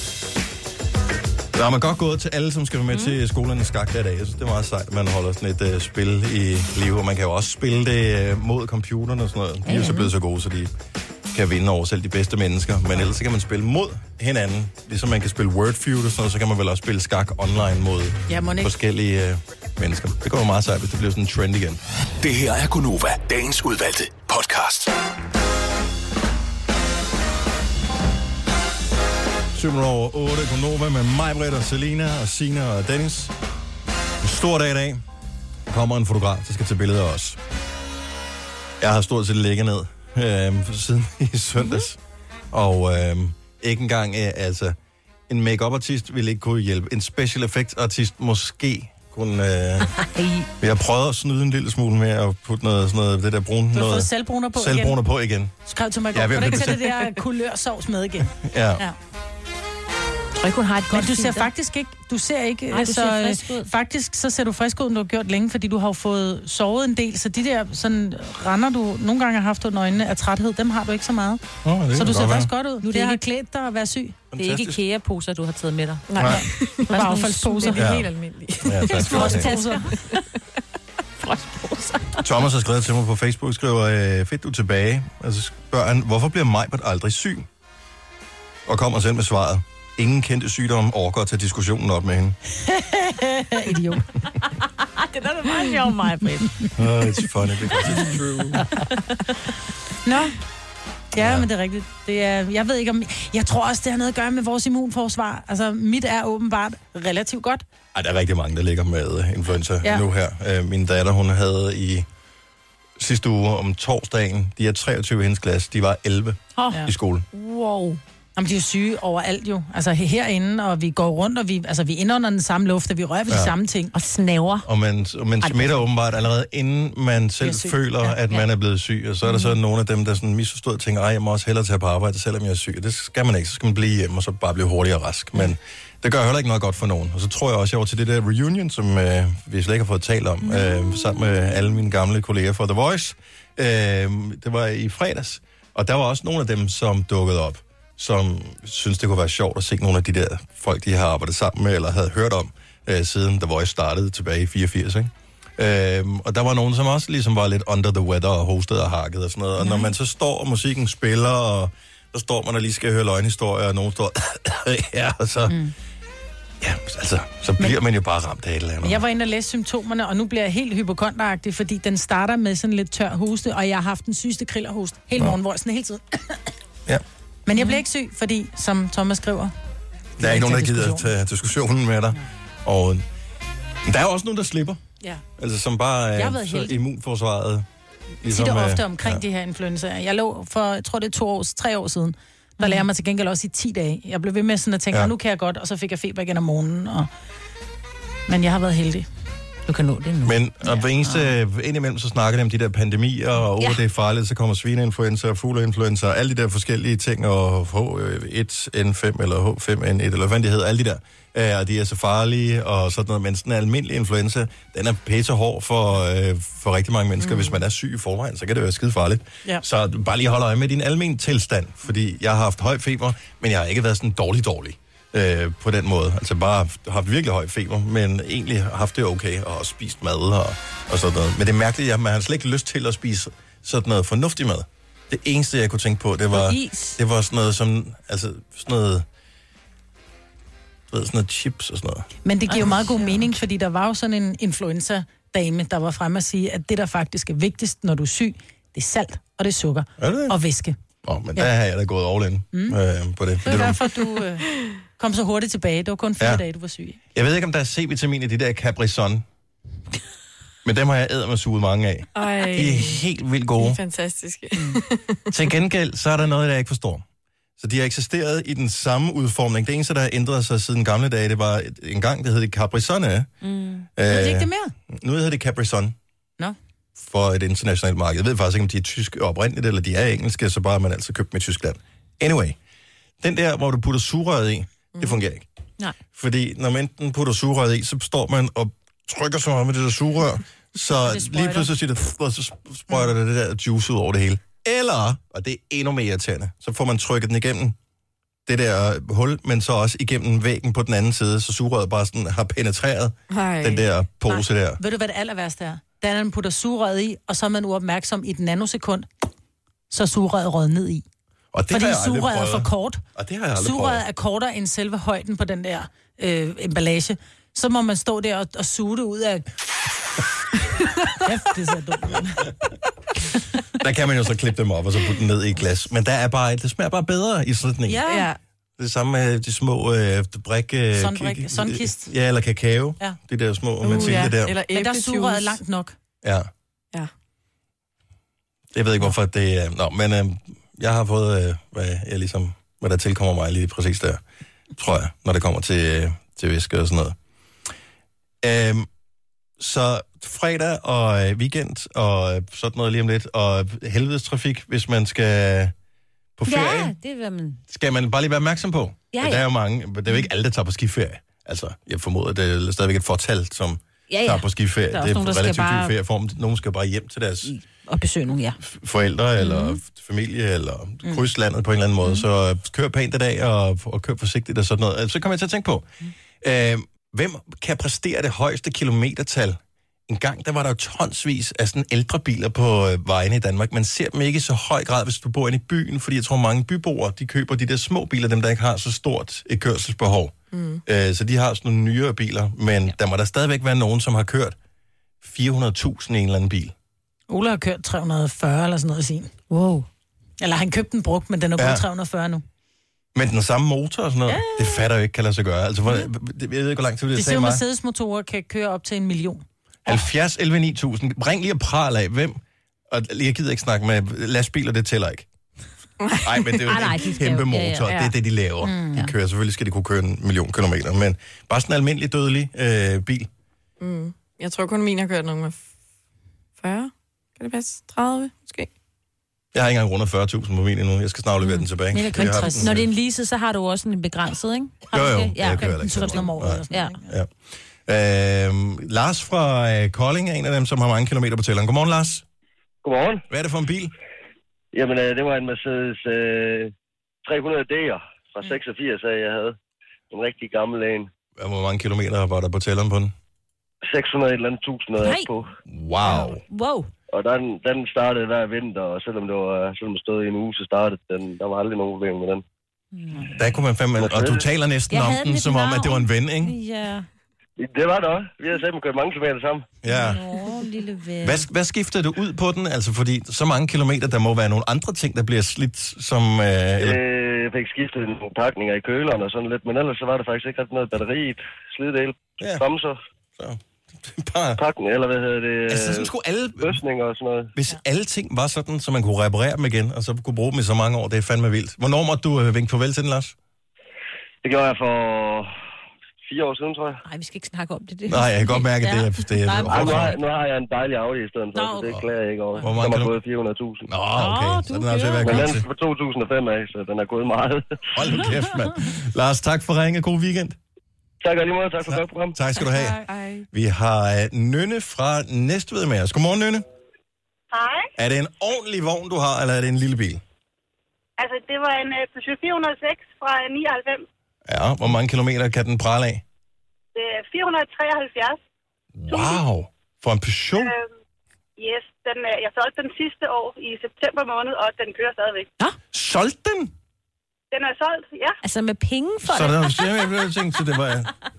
Så har man godt gået til alle, som skal være med mm. til skolernes skak der i dag. Jeg synes, det er meget sejt, at man holder sådan et uh, spil i live, og man kan jo også spille det uh, mod computeren og sådan noget. De er jo så blevet så gode, så de kan vinde over selv de bedste mennesker. Men ellers så kan man spille mod hinanden. Ligesom man kan spille Wordfeud og sådan noget, så kan man vel også spille skak online mod Ja, mon ikke. forskellige uh, mennesker. Det går jo meget sejt, hvis det bliver sådan en trend igen. Det her er Gunova, dagens udvalgte podcast. syv syv over otte. Gonova med mig, Britt og Selina og Sina og Dennis. En stor dag i dag. Der kommer en fotograf, der skal tage billeder af os. Jeg har stort set ligget ned øh, siden i søndags. Og øh, ikke engang, øh, altså, en make-up-artist ville ikke kunne hjælpe. En special effect-artist måske kunne... Øh, vi har prøvet at snyde en lille smule med at putte noget, sådan noget, det der brune... Du har noget, fået selvbruner på selvbruner igen. på igen. Skrev til mig Ja, godt. vi Kan har du ikke blevet tage det der kulørsovs med igen? Ja. ja. Jeg tror ikke, hun har et godt Men du ser filter. faktisk ikke, du ser ikke, Nej, du så, ser frisk ud. faktisk så ser du frisk ud, end du har gjort længe, fordi du har jo fået sovet en del, så de der sådan render du nogle gange har haft under øjnene af træthed, dem har du ikke så meget. Oh, så du ser godt faktisk være. godt ud. Nu er det det har ikke- klædt dig at være syg. Det er ikke IKEA-poser, du har taget med dig. Nej, Nej. det var affaldsposer. Det er Ja. helt almindeligt. Ja, tak skal du have. Frostposer. Thomas har skrevet til mig på Facebook, skriver, øh, fedt du er tilbage. Og så spørger han, hvorfor bliver Majbert aldrig syg? Og kommer selv med svaret. Ingen kendte sygdom overgår til diskussionen op med hende. Idiot. det er da meget sjovt, mig, Britt. Oh, it's funny because it's true. Nå. Ja, ja, men det er rigtigt. Det er, jeg ved ikke om... Jeg tror også, det har noget at gøre med vores immunforsvar. Altså, mit er åbenbart relativt godt. Ej, der er rigtig mange, der ligger med influenza Ja. ja. nu her. Øh, min datter, hun havde i sidste uge om torsdagen, de er treogtyve i hendes klasse, de var elleve Oh. i skole. Wow. Jamen, de er jo syge overalt jo. Altså herinde, og vi går rundt, og vi, altså, vi indånder den samme luft, og vi rører ved ja. de samme ting. Og snæver. Og man, og man smitter åbenbart allerede, inden man selv syg. føler, Ja. at man er blevet syg. Og så er der så nogle af dem, der sådan misforstået og tænker, ej, jeg må også hellere tage på arbejde, selvom jeg er syg. Og det skal man ikke. Så skal man blive hjemme, og så bare blive hurtigere rask. Men det gør heller ikke noget godt for nogen. Og så tror jeg også, jeg var til det der reunion, som øh, vi slet ikke har fået talt om, øh, sammen med alle mine gamle kolleger fra The Voice. Øh, det var i fredags. Og der var også nogle af dem, som dukkede op, som synes, det kunne være sjovt at se nogle af de der folk, de har arbejdet sammen med, eller havde hørt om, øh, siden The Voice startede tilbage i fireogfirs, ikke? Øhm, og der var nogen, som også ligesom var lidt under the weather og hostede og hakket og sådan noget. Og når man så står, og musikken spiller, og så står man og lige skal høre løgnhistorier, og nogen står ja, og så... Mm. Ja, altså, så bliver man jo bare ramt af et eller andet. Men jeg var inde og læse symptomerne, og nu bliver jeg helt hypokonteragtig, fordi den starter med sådan lidt tør hoste, og jeg har haft den sygeste krillerhost hele morgen, hvor jeg sådan hele tiden... Ja. Men jeg bliver ikke syg, fordi, som Thomas skriver... Der er ikke nogen, der gider diskussion. tage diskussionen med dig. Og men der er jo også nogen, der slipper. Ja. Altså, som bare Jeg har er været så heldig. immunforsvaret. Ligesom, tit og ofte øh, omkring ja. de her influenzaer. Jeg lå for, jeg tror det er to år, tre år siden, der mm. lærte jeg mig til gengæld også i ti dage. Jeg blev ved med sådan at tænke, Ja. ja. nu kan jeg godt, og så fik jeg feber igen om morgenen. Og... Men jeg har været heldig. Du kan nå det nu. Men og hver eneste, indimellem så snakker de om de der pandemier, og Ja. ja. det er farligt, så kommer svineinfluenza, fugleinfluenza, alle de der forskellige ting, og H et N fem eller H fem N et, eller hvad de hedder, alle de der, øh, og de er så farlige, og sådan noget, men sådan en almindelig influenza, den er pæse hård for, øh, for rigtig mange mennesker. Mm. Hvis man er syg i forvejen, så kan det være skide farligt. Ja. Så bare lige hold øje med din almindelige tilstand, fordi jeg har haft høj feber, men jeg har ikke været sådan dårlig dårlig. Øh, på den måde. Altså bare haft virkelig høj feber, men egentlig haft det okay, og også spist mad og, og sådan noget. Men det er mærkeligt, at man har slet ikke lyst til at spise sådan noget fornuftig mad. Det eneste, jeg kunne tænke på, det var, det var sådan noget som, altså sådan noget, du ved, sådan noget chips og sådan noget. Men det giver jo meget god mening, fordi der var jo sådan en influenza-dame, der var fremme at sige, at det, der faktisk er vigtigst, når du er syg, det er salt, og det er sukker, Er det? og væske. Åh, oh, men Ja. der har jeg da gået all in Mm. øh, på det. Det Fordi er du- derfor, du øh, kom så hurtigt tilbage. Det var kun fire Ja. dage, du var syg. Jeg ved ikke, om der er C-vitamin i de der Capri-Sun, men dem har jeg ædet suget mange af. Ej. De er helt vildt De gode. er fantastiske. Til gengæld, så er der noget, jeg ikke forstår. Så de har eksisteret i den samme udformning. Det eneste, der har ændret sig siden gamle dage, det var et- en gang, det hed det Capri-Sun. Mm. Øh, er det ikke det mere? Nu hedder det Capri-Sun. Nå. For et internationalt marked. Jeg ved faktisk ikke, om de er tyske oprindeligt, eller de er engelske, så bare har man altså købt dem i Tyskland. Anyway, den der, hvor du putter sugerøret i, mm. det fungerer ikke. Nej. Fordi når man enten putter sugerøret i, så står man og trykker så meget med det der sugerør, så Det sprøjter. lige pludselig siger det, og så sprøjter det det der juice ud over det hele. Eller, og det er endnu mere irriterende, så får man trykket den igennem det der hul, men så også igennem væggen på den anden side, så sugerøret bare sådan har penetreret Ej. den der pose der. Ved du, hvad det aller værste er? Da man putter sugerøret i, og så er man uopmærksom i et nanosekund, så er sugerøret røget ned i. Og det Fordi har jeg aldrig sugerøret er for prøvet. kort. Og det har jeg aldrig Sugerøret prøvet. er kortere end selve højden på den der øh, emballage. Så må man stå der og, og suge det ud af... Kæft, det ser dumt ud. Der kan man jo så klippe dem op og så putte dem ned i et glas. Men der er bare, det smager bare bedre i sådan en. Ja. Det samme med de små øh, brik... Øh, Sunbrik, sunkist. Ja, eller kakao. Ja. De der små, Uh, man siger ja. det der. Eller men der er sugerøret langt nok. Ja. Ja. Jeg ved ikke, hvorfor det er... Nå, men øh, jeg har fået, øh, hvad, jeg ligesom, hvad der tilkommer mig lige præcis der, tror jeg, når det kommer til, øh, til væske og sådan noget. Øhm, så fredag og øh, weekend og sådan noget lige om lidt, og helvedes trafik, hvis man skal på ferie, Ja, det vil man... skal man bare lige være opmærksom på. Ja, Men der er ja. jo mange, det er jo ikke alle, der tager på skiferie. Altså, jeg formoder, det er stadigvæk et fortal, som Ja, ja. tager på skiferie. Der er Det også er nogen, der skal relativt bare- dyr ferieform. Nogen skal bare hjem til deres Og besøge nogen, ja. forældre mm. eller familie eller Mm. krydse landet på en eller anden måde. Mm. Så øh, kør pænt i dag og, og kør forsigtigt og sådan noget. Altså, så kommer jeg til at tænke på, mm. øh, hvem kan præstere det højeste kilometertal? En gang, der var der jo tonsvis af sådan ældre biler på øh, vejene i Danmark. Man ser dem ikke i så høj grad, hvis du bor inde i byen, fordi jeg tror, mange byboere, de køber de der små biler, dem der ikke har så stort et kørselsbehov. Mm. Øh, så de har sådan nogle nyere biler, men ja. Der må der stadigvæk være nogen, som har kørt fire hundrede tusind i en eller anden bil. Ole har kørt tre hundrede og fyrre eller sådan noget i sin. Wow. Eller han købte den brugt, men den er kun Ja. ja. tre hundrede og fyrre nu. Men den samme motor og sådan noget, ja. Det fatter jeg ikke, kan lade sig gøre. Altså, hvor, jeg ved ikke, hvor lang tid det Det tager ser mig. Mercedes-motorer kan køre op til en million. halvfjerds elleve ni tusind. Ring lige og pral af, hvem? Og jeg gider ikke snakke med lastbiler, det tæller ikke. Nej, men det er jo Ej, nej, en de skal kæmpe jo- motor. ja, ja, ja. Det er det, de laver. Mm. De kører. Selvfølgelig skal de kunne køre en million kilometer, men bare sådan en almindelig dødelig øh, bil. Mm. Jeg tror kun, min har kørt nogen med fyrre. Kan det passe? tredive, måske? Jeg har ikke engang rundet fyrre tusind på min endnu. Jeg skal snart levere den tilbage. Men jeg Jeg har den, Når det er en lease, så har du også en begrænset, ikke? Har Jo, du jo. det? Jeg kører heller ikke tusind om året. Eller sådan. Ja. Ja. Øhm, Lars fra øh, Kolding er en af dem, som har mange kilometer på tælleren. Godmorgen, Lars. Godmorgen. Hvad er det for en bil? Jamen, øh, det var en Mercedes øh, tre hundrede D'er fra seksogfirs, af jeg havde. En rigtig gammel en. Hvor mange kilometer var der på tælleren på den? seks hundrede et eller andet tusind havde jeg på. Wow. Wow. Og den, den startede hver vinter, og selvom det var, selvom det stod i en uge, så startede den. Der var aldrig nogen problemer med den. Der kunne man fandme... Og du taler næsten Jeg om havde den, den som lidt om, at det var en ven, ikke? Ja. Det var det også. Vi havde selv kørt mange kilometer sammen. Ja. Åh, lille ven. Hvad, hvad skifter du ud på den? Altså, fordi så mange kilometer, der må være nogle andre ting, der bliver slidt, som... Øh, eller... Øh, jeg fik skiftet nogle pakninger i køleren og sådan lidt, men ellers så var der faktisk ikke rigtig noget batteriet, slidedel, ja. bremser, så. Bare... pakken, eller hvad hedder det, Altså, sådan skulle alle... løsninger og sådan noget. Hvis ja. alle ting var sådan, så man kunne reparere dem igen, og så kunne bruge dem i så mange år, det er fandme vildt. Hvornår måtte du øh, vinke farvel til den, Lars? Det gjorde jeg for fire år siden, tror jeg. Nej, vi skal ikke snakke om det. det. Nej, jeg kan godt mærke, at det er... Det er Nej, Ej, nu, har, nu har jeg en dejlig Audi i stedet for, Nå, så det klager jeg ikke over. Hvor mange Den har kilo- gået fire hundrede tusind. Nå, okay. Så den er altså ved at Men være den købt er fra to tusind og fem af, så den er gået meget. Hold nu kæft, mand. Lars, tak for ringet. God weekend. Tak og lige måde. Tak for godt program. Tak skal du have. Vi har uh, Nynne fra Næstved med os. Godmorgen, Nynne. Hej. Er det en ordentlig vogn, du har, eller er det en lille bil? Altså, det var en uh, Peugeot fire hundrede og seks fra nioghalvfems. Ja, hvor mange kilometer kan den prale af? Det er fire hundrede og treoghalvfjerds. Wow, for en Peugeot? Øhm, yes, den, uh, jeg solgte den sidste år i september måned, og den kører stadigvæk. Ja? Solgte den? Den er solgt, ja. Altså med penge for Så det? der var jeg blev tænkt til, det var...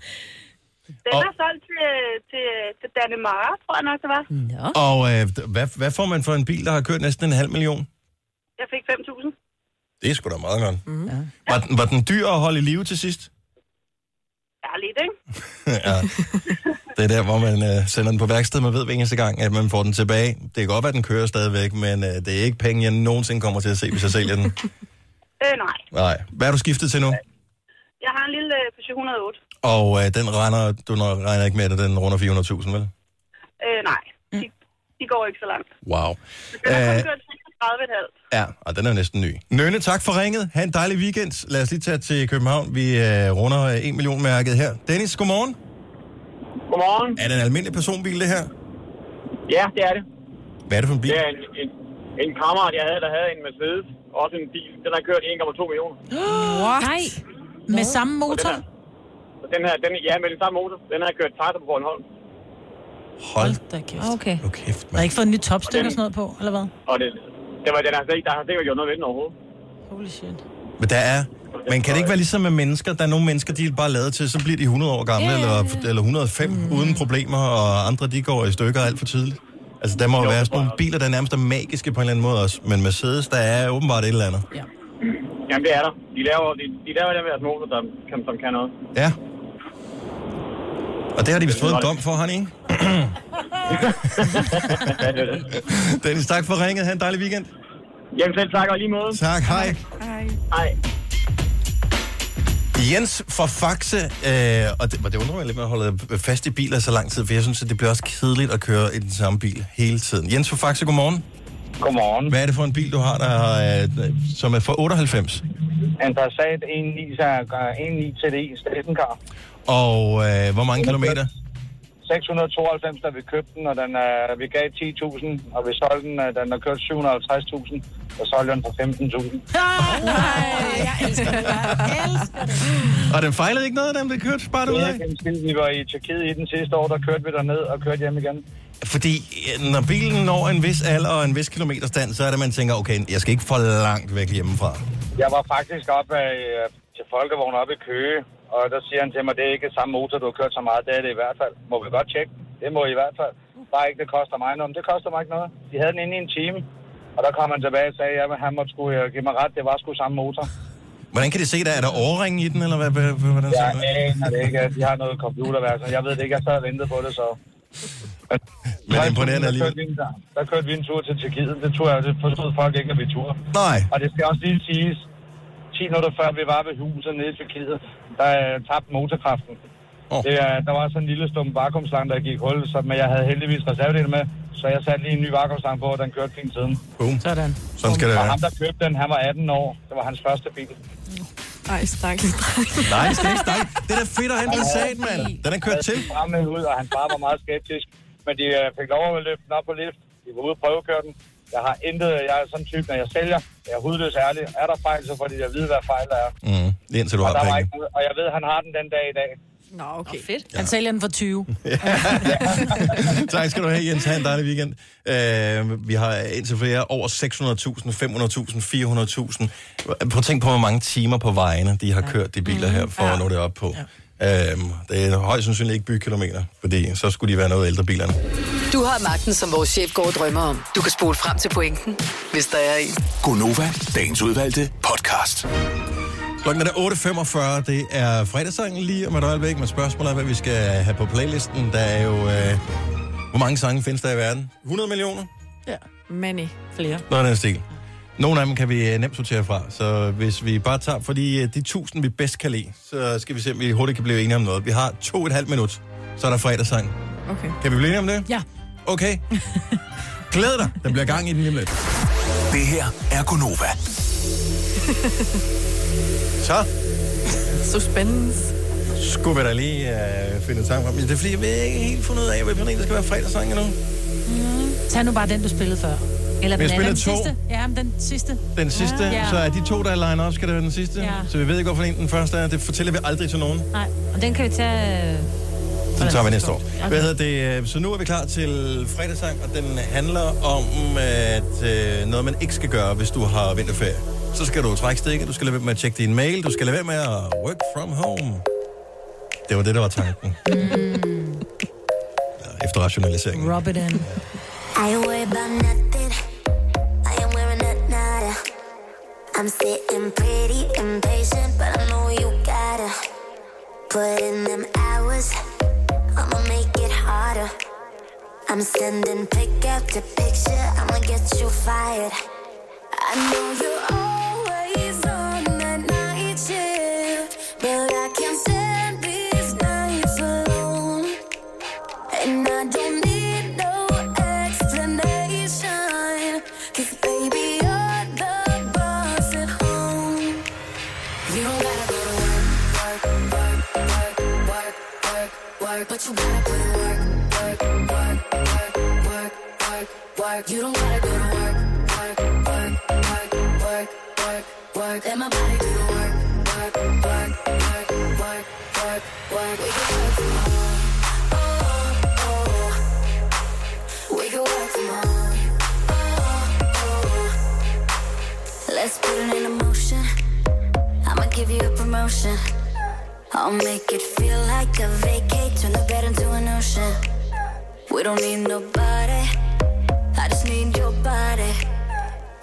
Den Og- er solgt til, til, til Danemara, tror jeg nok, det var. Nå. Og øh, hvad, hvad får man for en bil, der har kørt næsten en halv million? Jeg fik fem tusind. Det er sgu da meget godt. Mm. Ja. Var, den, var den dyr at holde i live til sidst? Ja, lidt, ikke? Ja. Det er der, hvor man øh, sender den på værksted. Man ved hver eneste gang, at man får den tilbage. Det kan godt være, at den kører stadigvæk, men øh, det er ikke penge, jeg nogensinde kommer til at se, hvis jeg sælger den. Øh, nej. Nej. Hvad er du skiftet til nu? Jeg har en lille uh, Peugeot et hundrede og otte. Og øh, den regner, du når, regner ikke med, at den runder fire hundrede tusind, vel? Øh, nej. De, de går ikke så langt. Wow. Den har Øh, kun kørt seksogtredive komma fem. ja, og den er næsten ny. Nønne, tak for ringet. Ha' en dejlig weekend. Lad os lige tage til København. Vi øh, runder en million mærket her. Dennis, godmorgen. Godmorgen. Er det en almindelig personbil, det her? Ja, det er det. Hvad er det for en bil? Det er en, en, en kammerat, jeg havde, der havde en Mercedes. Også en bil. Den har kørt en komma to millioner. What? Nej. Med samme motor? Den, her, den her, den, ja, med den samme motor. Den har kørt træt på Bornholm. Hold da kæft. Okay. Nu kæft, Der har ikke fået en ny topstykke og sådan noget på, eller hvad? Og det, det var, den har sikkert, der har sikkert gjort noget ved den overhovedet. Holy shit. Men der er... Men kan det ikke være ligesom med mennesker? Der er nogle mennesker, de er bare lavet til, så bliver de hundrede år gamle, Ja, ja, eller, ja. eller et hundrede og fem mm. uden problemer, og andre, de går i stykker alt for tidligt. Altså, der må jo være sådan nogle biler, der nærmest er magiske på en eller anden måde også. Men Mercedes, der er åbenbart et eller andet. Ja. Jamen, det er der. De laver, de, de laver dem deres motor, som kan, som kan noget. Ja. Og det har de vist fået en dom for, han ikke? Dennis, tak for ringet. Ha' en dejlig weekend. Jamen selv tak, og lige måde. Tak, hej. Hej. Hej. Jens fra Faxe, øh, og det, det undrer mig lidt med at holde fast i biler så lang tid, for jeg synes, at det bliver også kedeligt at køre i den samme bil hele tiden. Jens fra Faxe, godmorgen. Godmorgen. Hvad er det for en bil, du har, der er, øh, som er fra otteoghalvfems? En Passat en komma ni T D I stationcar. Og øh, hvor mange kilometer? seks hundrede og tooghalvfems, da vi købte den, og den er, vi gav ti tusind, og vi solgte den, den har kørt syv hundrede og halvtreds tusind, og solgte den for femten tusind. Jeg elsker det. Jeg elsker det. Og den fejlede ikke noget, da den blev kørt? Bare det ud af? Vi var i Tyrkiet i den sidste år, der kørte vi derned og kørte hjem igen. Fordi når bilen når en vis alder og en vis kilometerstand, så er det, man tænker, okay, jeg skal ikke for langt væk hjemmefra. Jeg var faktisk op af, til Folkevogn op i Køge, og der siger han til mig, det er ikke samme motor, du har kørt så meget. Det er det i hvert fald. Må vi godt tjekke? Det må I i hvert fald. Bare ikke, det koster mig noget. Men det koster mig ikke noget. De havde den inde i en time, og der kom han tilbage og sagde, at han måtte sgu give mig ret. Det var sgu samme motor. Hvordan kan de se der? Er der overring i den, eller hvad? Hvordan jeg aner det ikke. De har noget computerværk, jeg ved det ikke. Jeg sad og ventede på det, så... Men det er imponerende alligevel. Der, der kørte vi en tur til Tyrkiet. Det tror jeg, det forstod folk ikke, at vi turde. Nej. Og det skal også lige siges, ti minutter før vi var ved huset nede i Tyrkiet, der tabte motorkraften. Oh. Det, der var sådan en lille stum vakuumslang, der gik hul, så, men jeg havde heldigvis reservedel med, så jeg satte lige en ny vakuumslang på, og den kørte fint siden. Boom. Sådan. Sådan skal det være. Og ham, der købte den, han var atten år. Det var hans første bil. Ej, stakkels dreng. Nej, det skal ikke stakke. Det er da fedt at hente en sat, mand. Den er kørt til. Han havde ud, og hans far var meget skeptisk. Men de uh, fik lov at løfte den op på lift. De var ude og prøvekøre den. Jeg har intet, jeg er sådan en type, når jeg sælger. Jeg er hudløs ærlig. Er der fejl, så får de at vide, hvad fejl der er. Mm, indtil du og har der penge. var ikke noget, og jeg ved, han har den den dag i dag. Nå, okay. Nå, fedt. Han sælger den for tyve. Tak skal du have, Jens. Ha' en dejlig weekend. Uh, vi har indtil flere over seks hundrede tusind, fem hundrede tusind, fire hundrede tusind. Prøv at tænke på, hvor mange timer på vejene, de har kørt de biler her, for ja. at nå det op på. Ja. Øhm, det er højst sandsynligt ikke bykilometer, fordi så skulle de være noget ældre bilerne. Du har magten, som vores chef går og drømmer om. Du kan spole frem til pointen, hvis der er en. Gonova, dagens udvalgte podcast. Klokken er otte femogfyrre, det er fredagssangen lige om et øjeblik, med spørgsmålet, hvad vi skal have på playlisten. Der er jo, øh, hvor mange sange findes der i verden? hundrede millioner? Ja, many. Flere. Noget af den stil. Nogle af dem kan vi nemt sortere fra, så hvis vi bare tager for de, de tusind, vi bedst kan lide, så skal vi se, om vi hurtigt kan blive enige om noget. Vi har to og et halvt minut, så er der fredagssang. Okay. Kan vi blive enige om det? Ja. Okay. Glæd dig, der bliver gang i den lige lidt. Det her er Gonova. Så. Suspense. Skulle vi da lige uh, finde en sang frem. Det er fordi, jeg vil ikke helt finde ud af, hvilken en, der skal være fredagssang endnu. Mm. Tag nu bare den, du spillede før. Eller vi den har spillet to. Sidste. Ja, men den sidste. Den sidste, ja. Så er de to, der er line op, skal det være den sidste. Ja. Så vi ved ikke, hvorfor en den første er. Det fortæller vi aldrig til nogen. Nej, og den kan vi tage... Den tager vi næste år. Okay. Hvad hedder det? Så nu er vi klar til fredagssang, og den handler om, at øh, noget, man ikke skal gøre, hvis du har vinterferie. Så skal du trække stikket, du skal lade være med at tjekke din mail, du skal lade være med at work from home. Det var det, der var tanken. Mm. Ja, efter rationaliseringen. Rub it in. I worry about nothing. I am wearing a nada. I'm sitting pretty impatient, but I know you gotta put in them hours. I'ma make it harder. I'm sending pick after picture. I'ma get you fired. I know you're always on that night shift, but I can't stand these nights alone. And I don't need no explanation, 'cause baby you're the boss at home. You don't gotta go to work, work, work, work, work, work, work, but you gotta put in work, work, work, work, work, work, work. You don't gotta go to work, work, work, work, work, work, work. Let my body do the work, work, work, work, work, work, work. We can work from home, oh, oh. We can work from home, oh, oh. Let's put it in motion. I'ma give you a promotion. I'll make it feel like a vacate. Turn the bed into an ocean. We don't need nobody. I just need your body.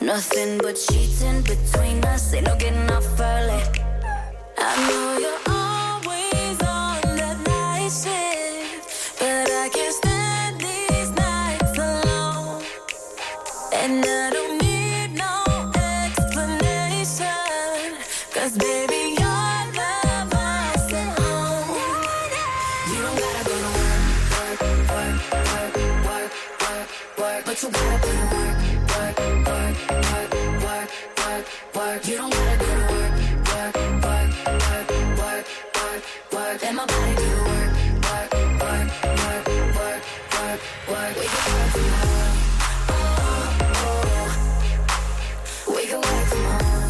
Nothing but cheating between us. Ain't no getting off early. I know you're always on that night shift, but I can't stand these nights alone. And I don't need no explanation, 'cause baby, your love I sent home. You don't gotta go to work, work, work, work, work, work, work, but you gotta put in work, work, work, work, work, work, work. You don't gotta go to work, work, work, work, work, work, work. Let my body do the work, work, work, work, work, work, work. We can work from home. We can work from home.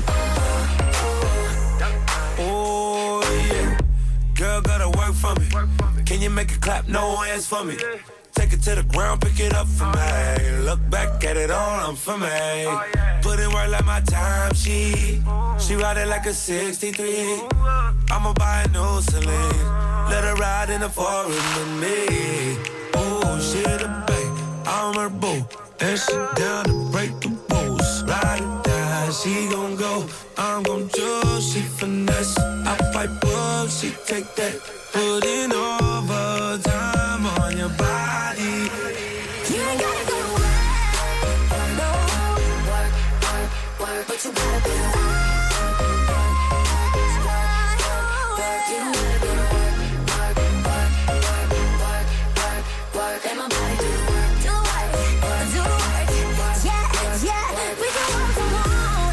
Oh, yeah. Girl, gotta work for me. Can you make it clap? No hands for me. Take it to the ground, pick it up for me. Look back at it all, I'm for me. Put in work like my time, she She ride it like a sixty-three. I'ma buy a new Celine. Let her ride in the forest with me. Oh, she the babe, I'm her boo. And she down to break the rules. Ride or die, she gon' go. I'm gon' choose, she finesse. I fight up, she take that. Put in overtime on your body. You ain't gotta go to work, no. Work, work, work, but you gotta be work, work, work, work. You don't gotta go to work, work, work, work, work, work, work. Let my body do the work, do the work, do the work. Yeah, yeah, we can work from home.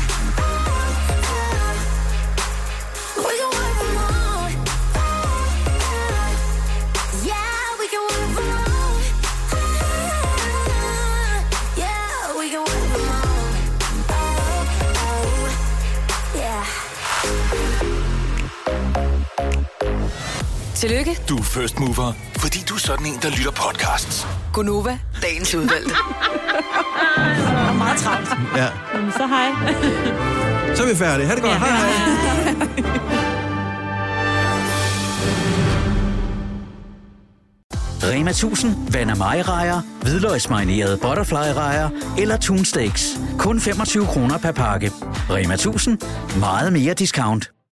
We can work from home. Yeah, we can work from home. Yeah, we can work from home. Oh, oh, yeah. Tillykke, Du er first mover, fordi du er sådan en, der lytter podcasts. Gunova, dagens udvalgte. Meget travlt. Ja. Jamen, så hej. Så er vi færdige. Ha' det godt. Ja, hej, hej. Rema tusind, Vand Mai-rejer, hvidløgsmarinerede butterfly-rejer eller Toon Steaks. Kun femogtyve kroner per pakke. Rema tusind, meget mere discount.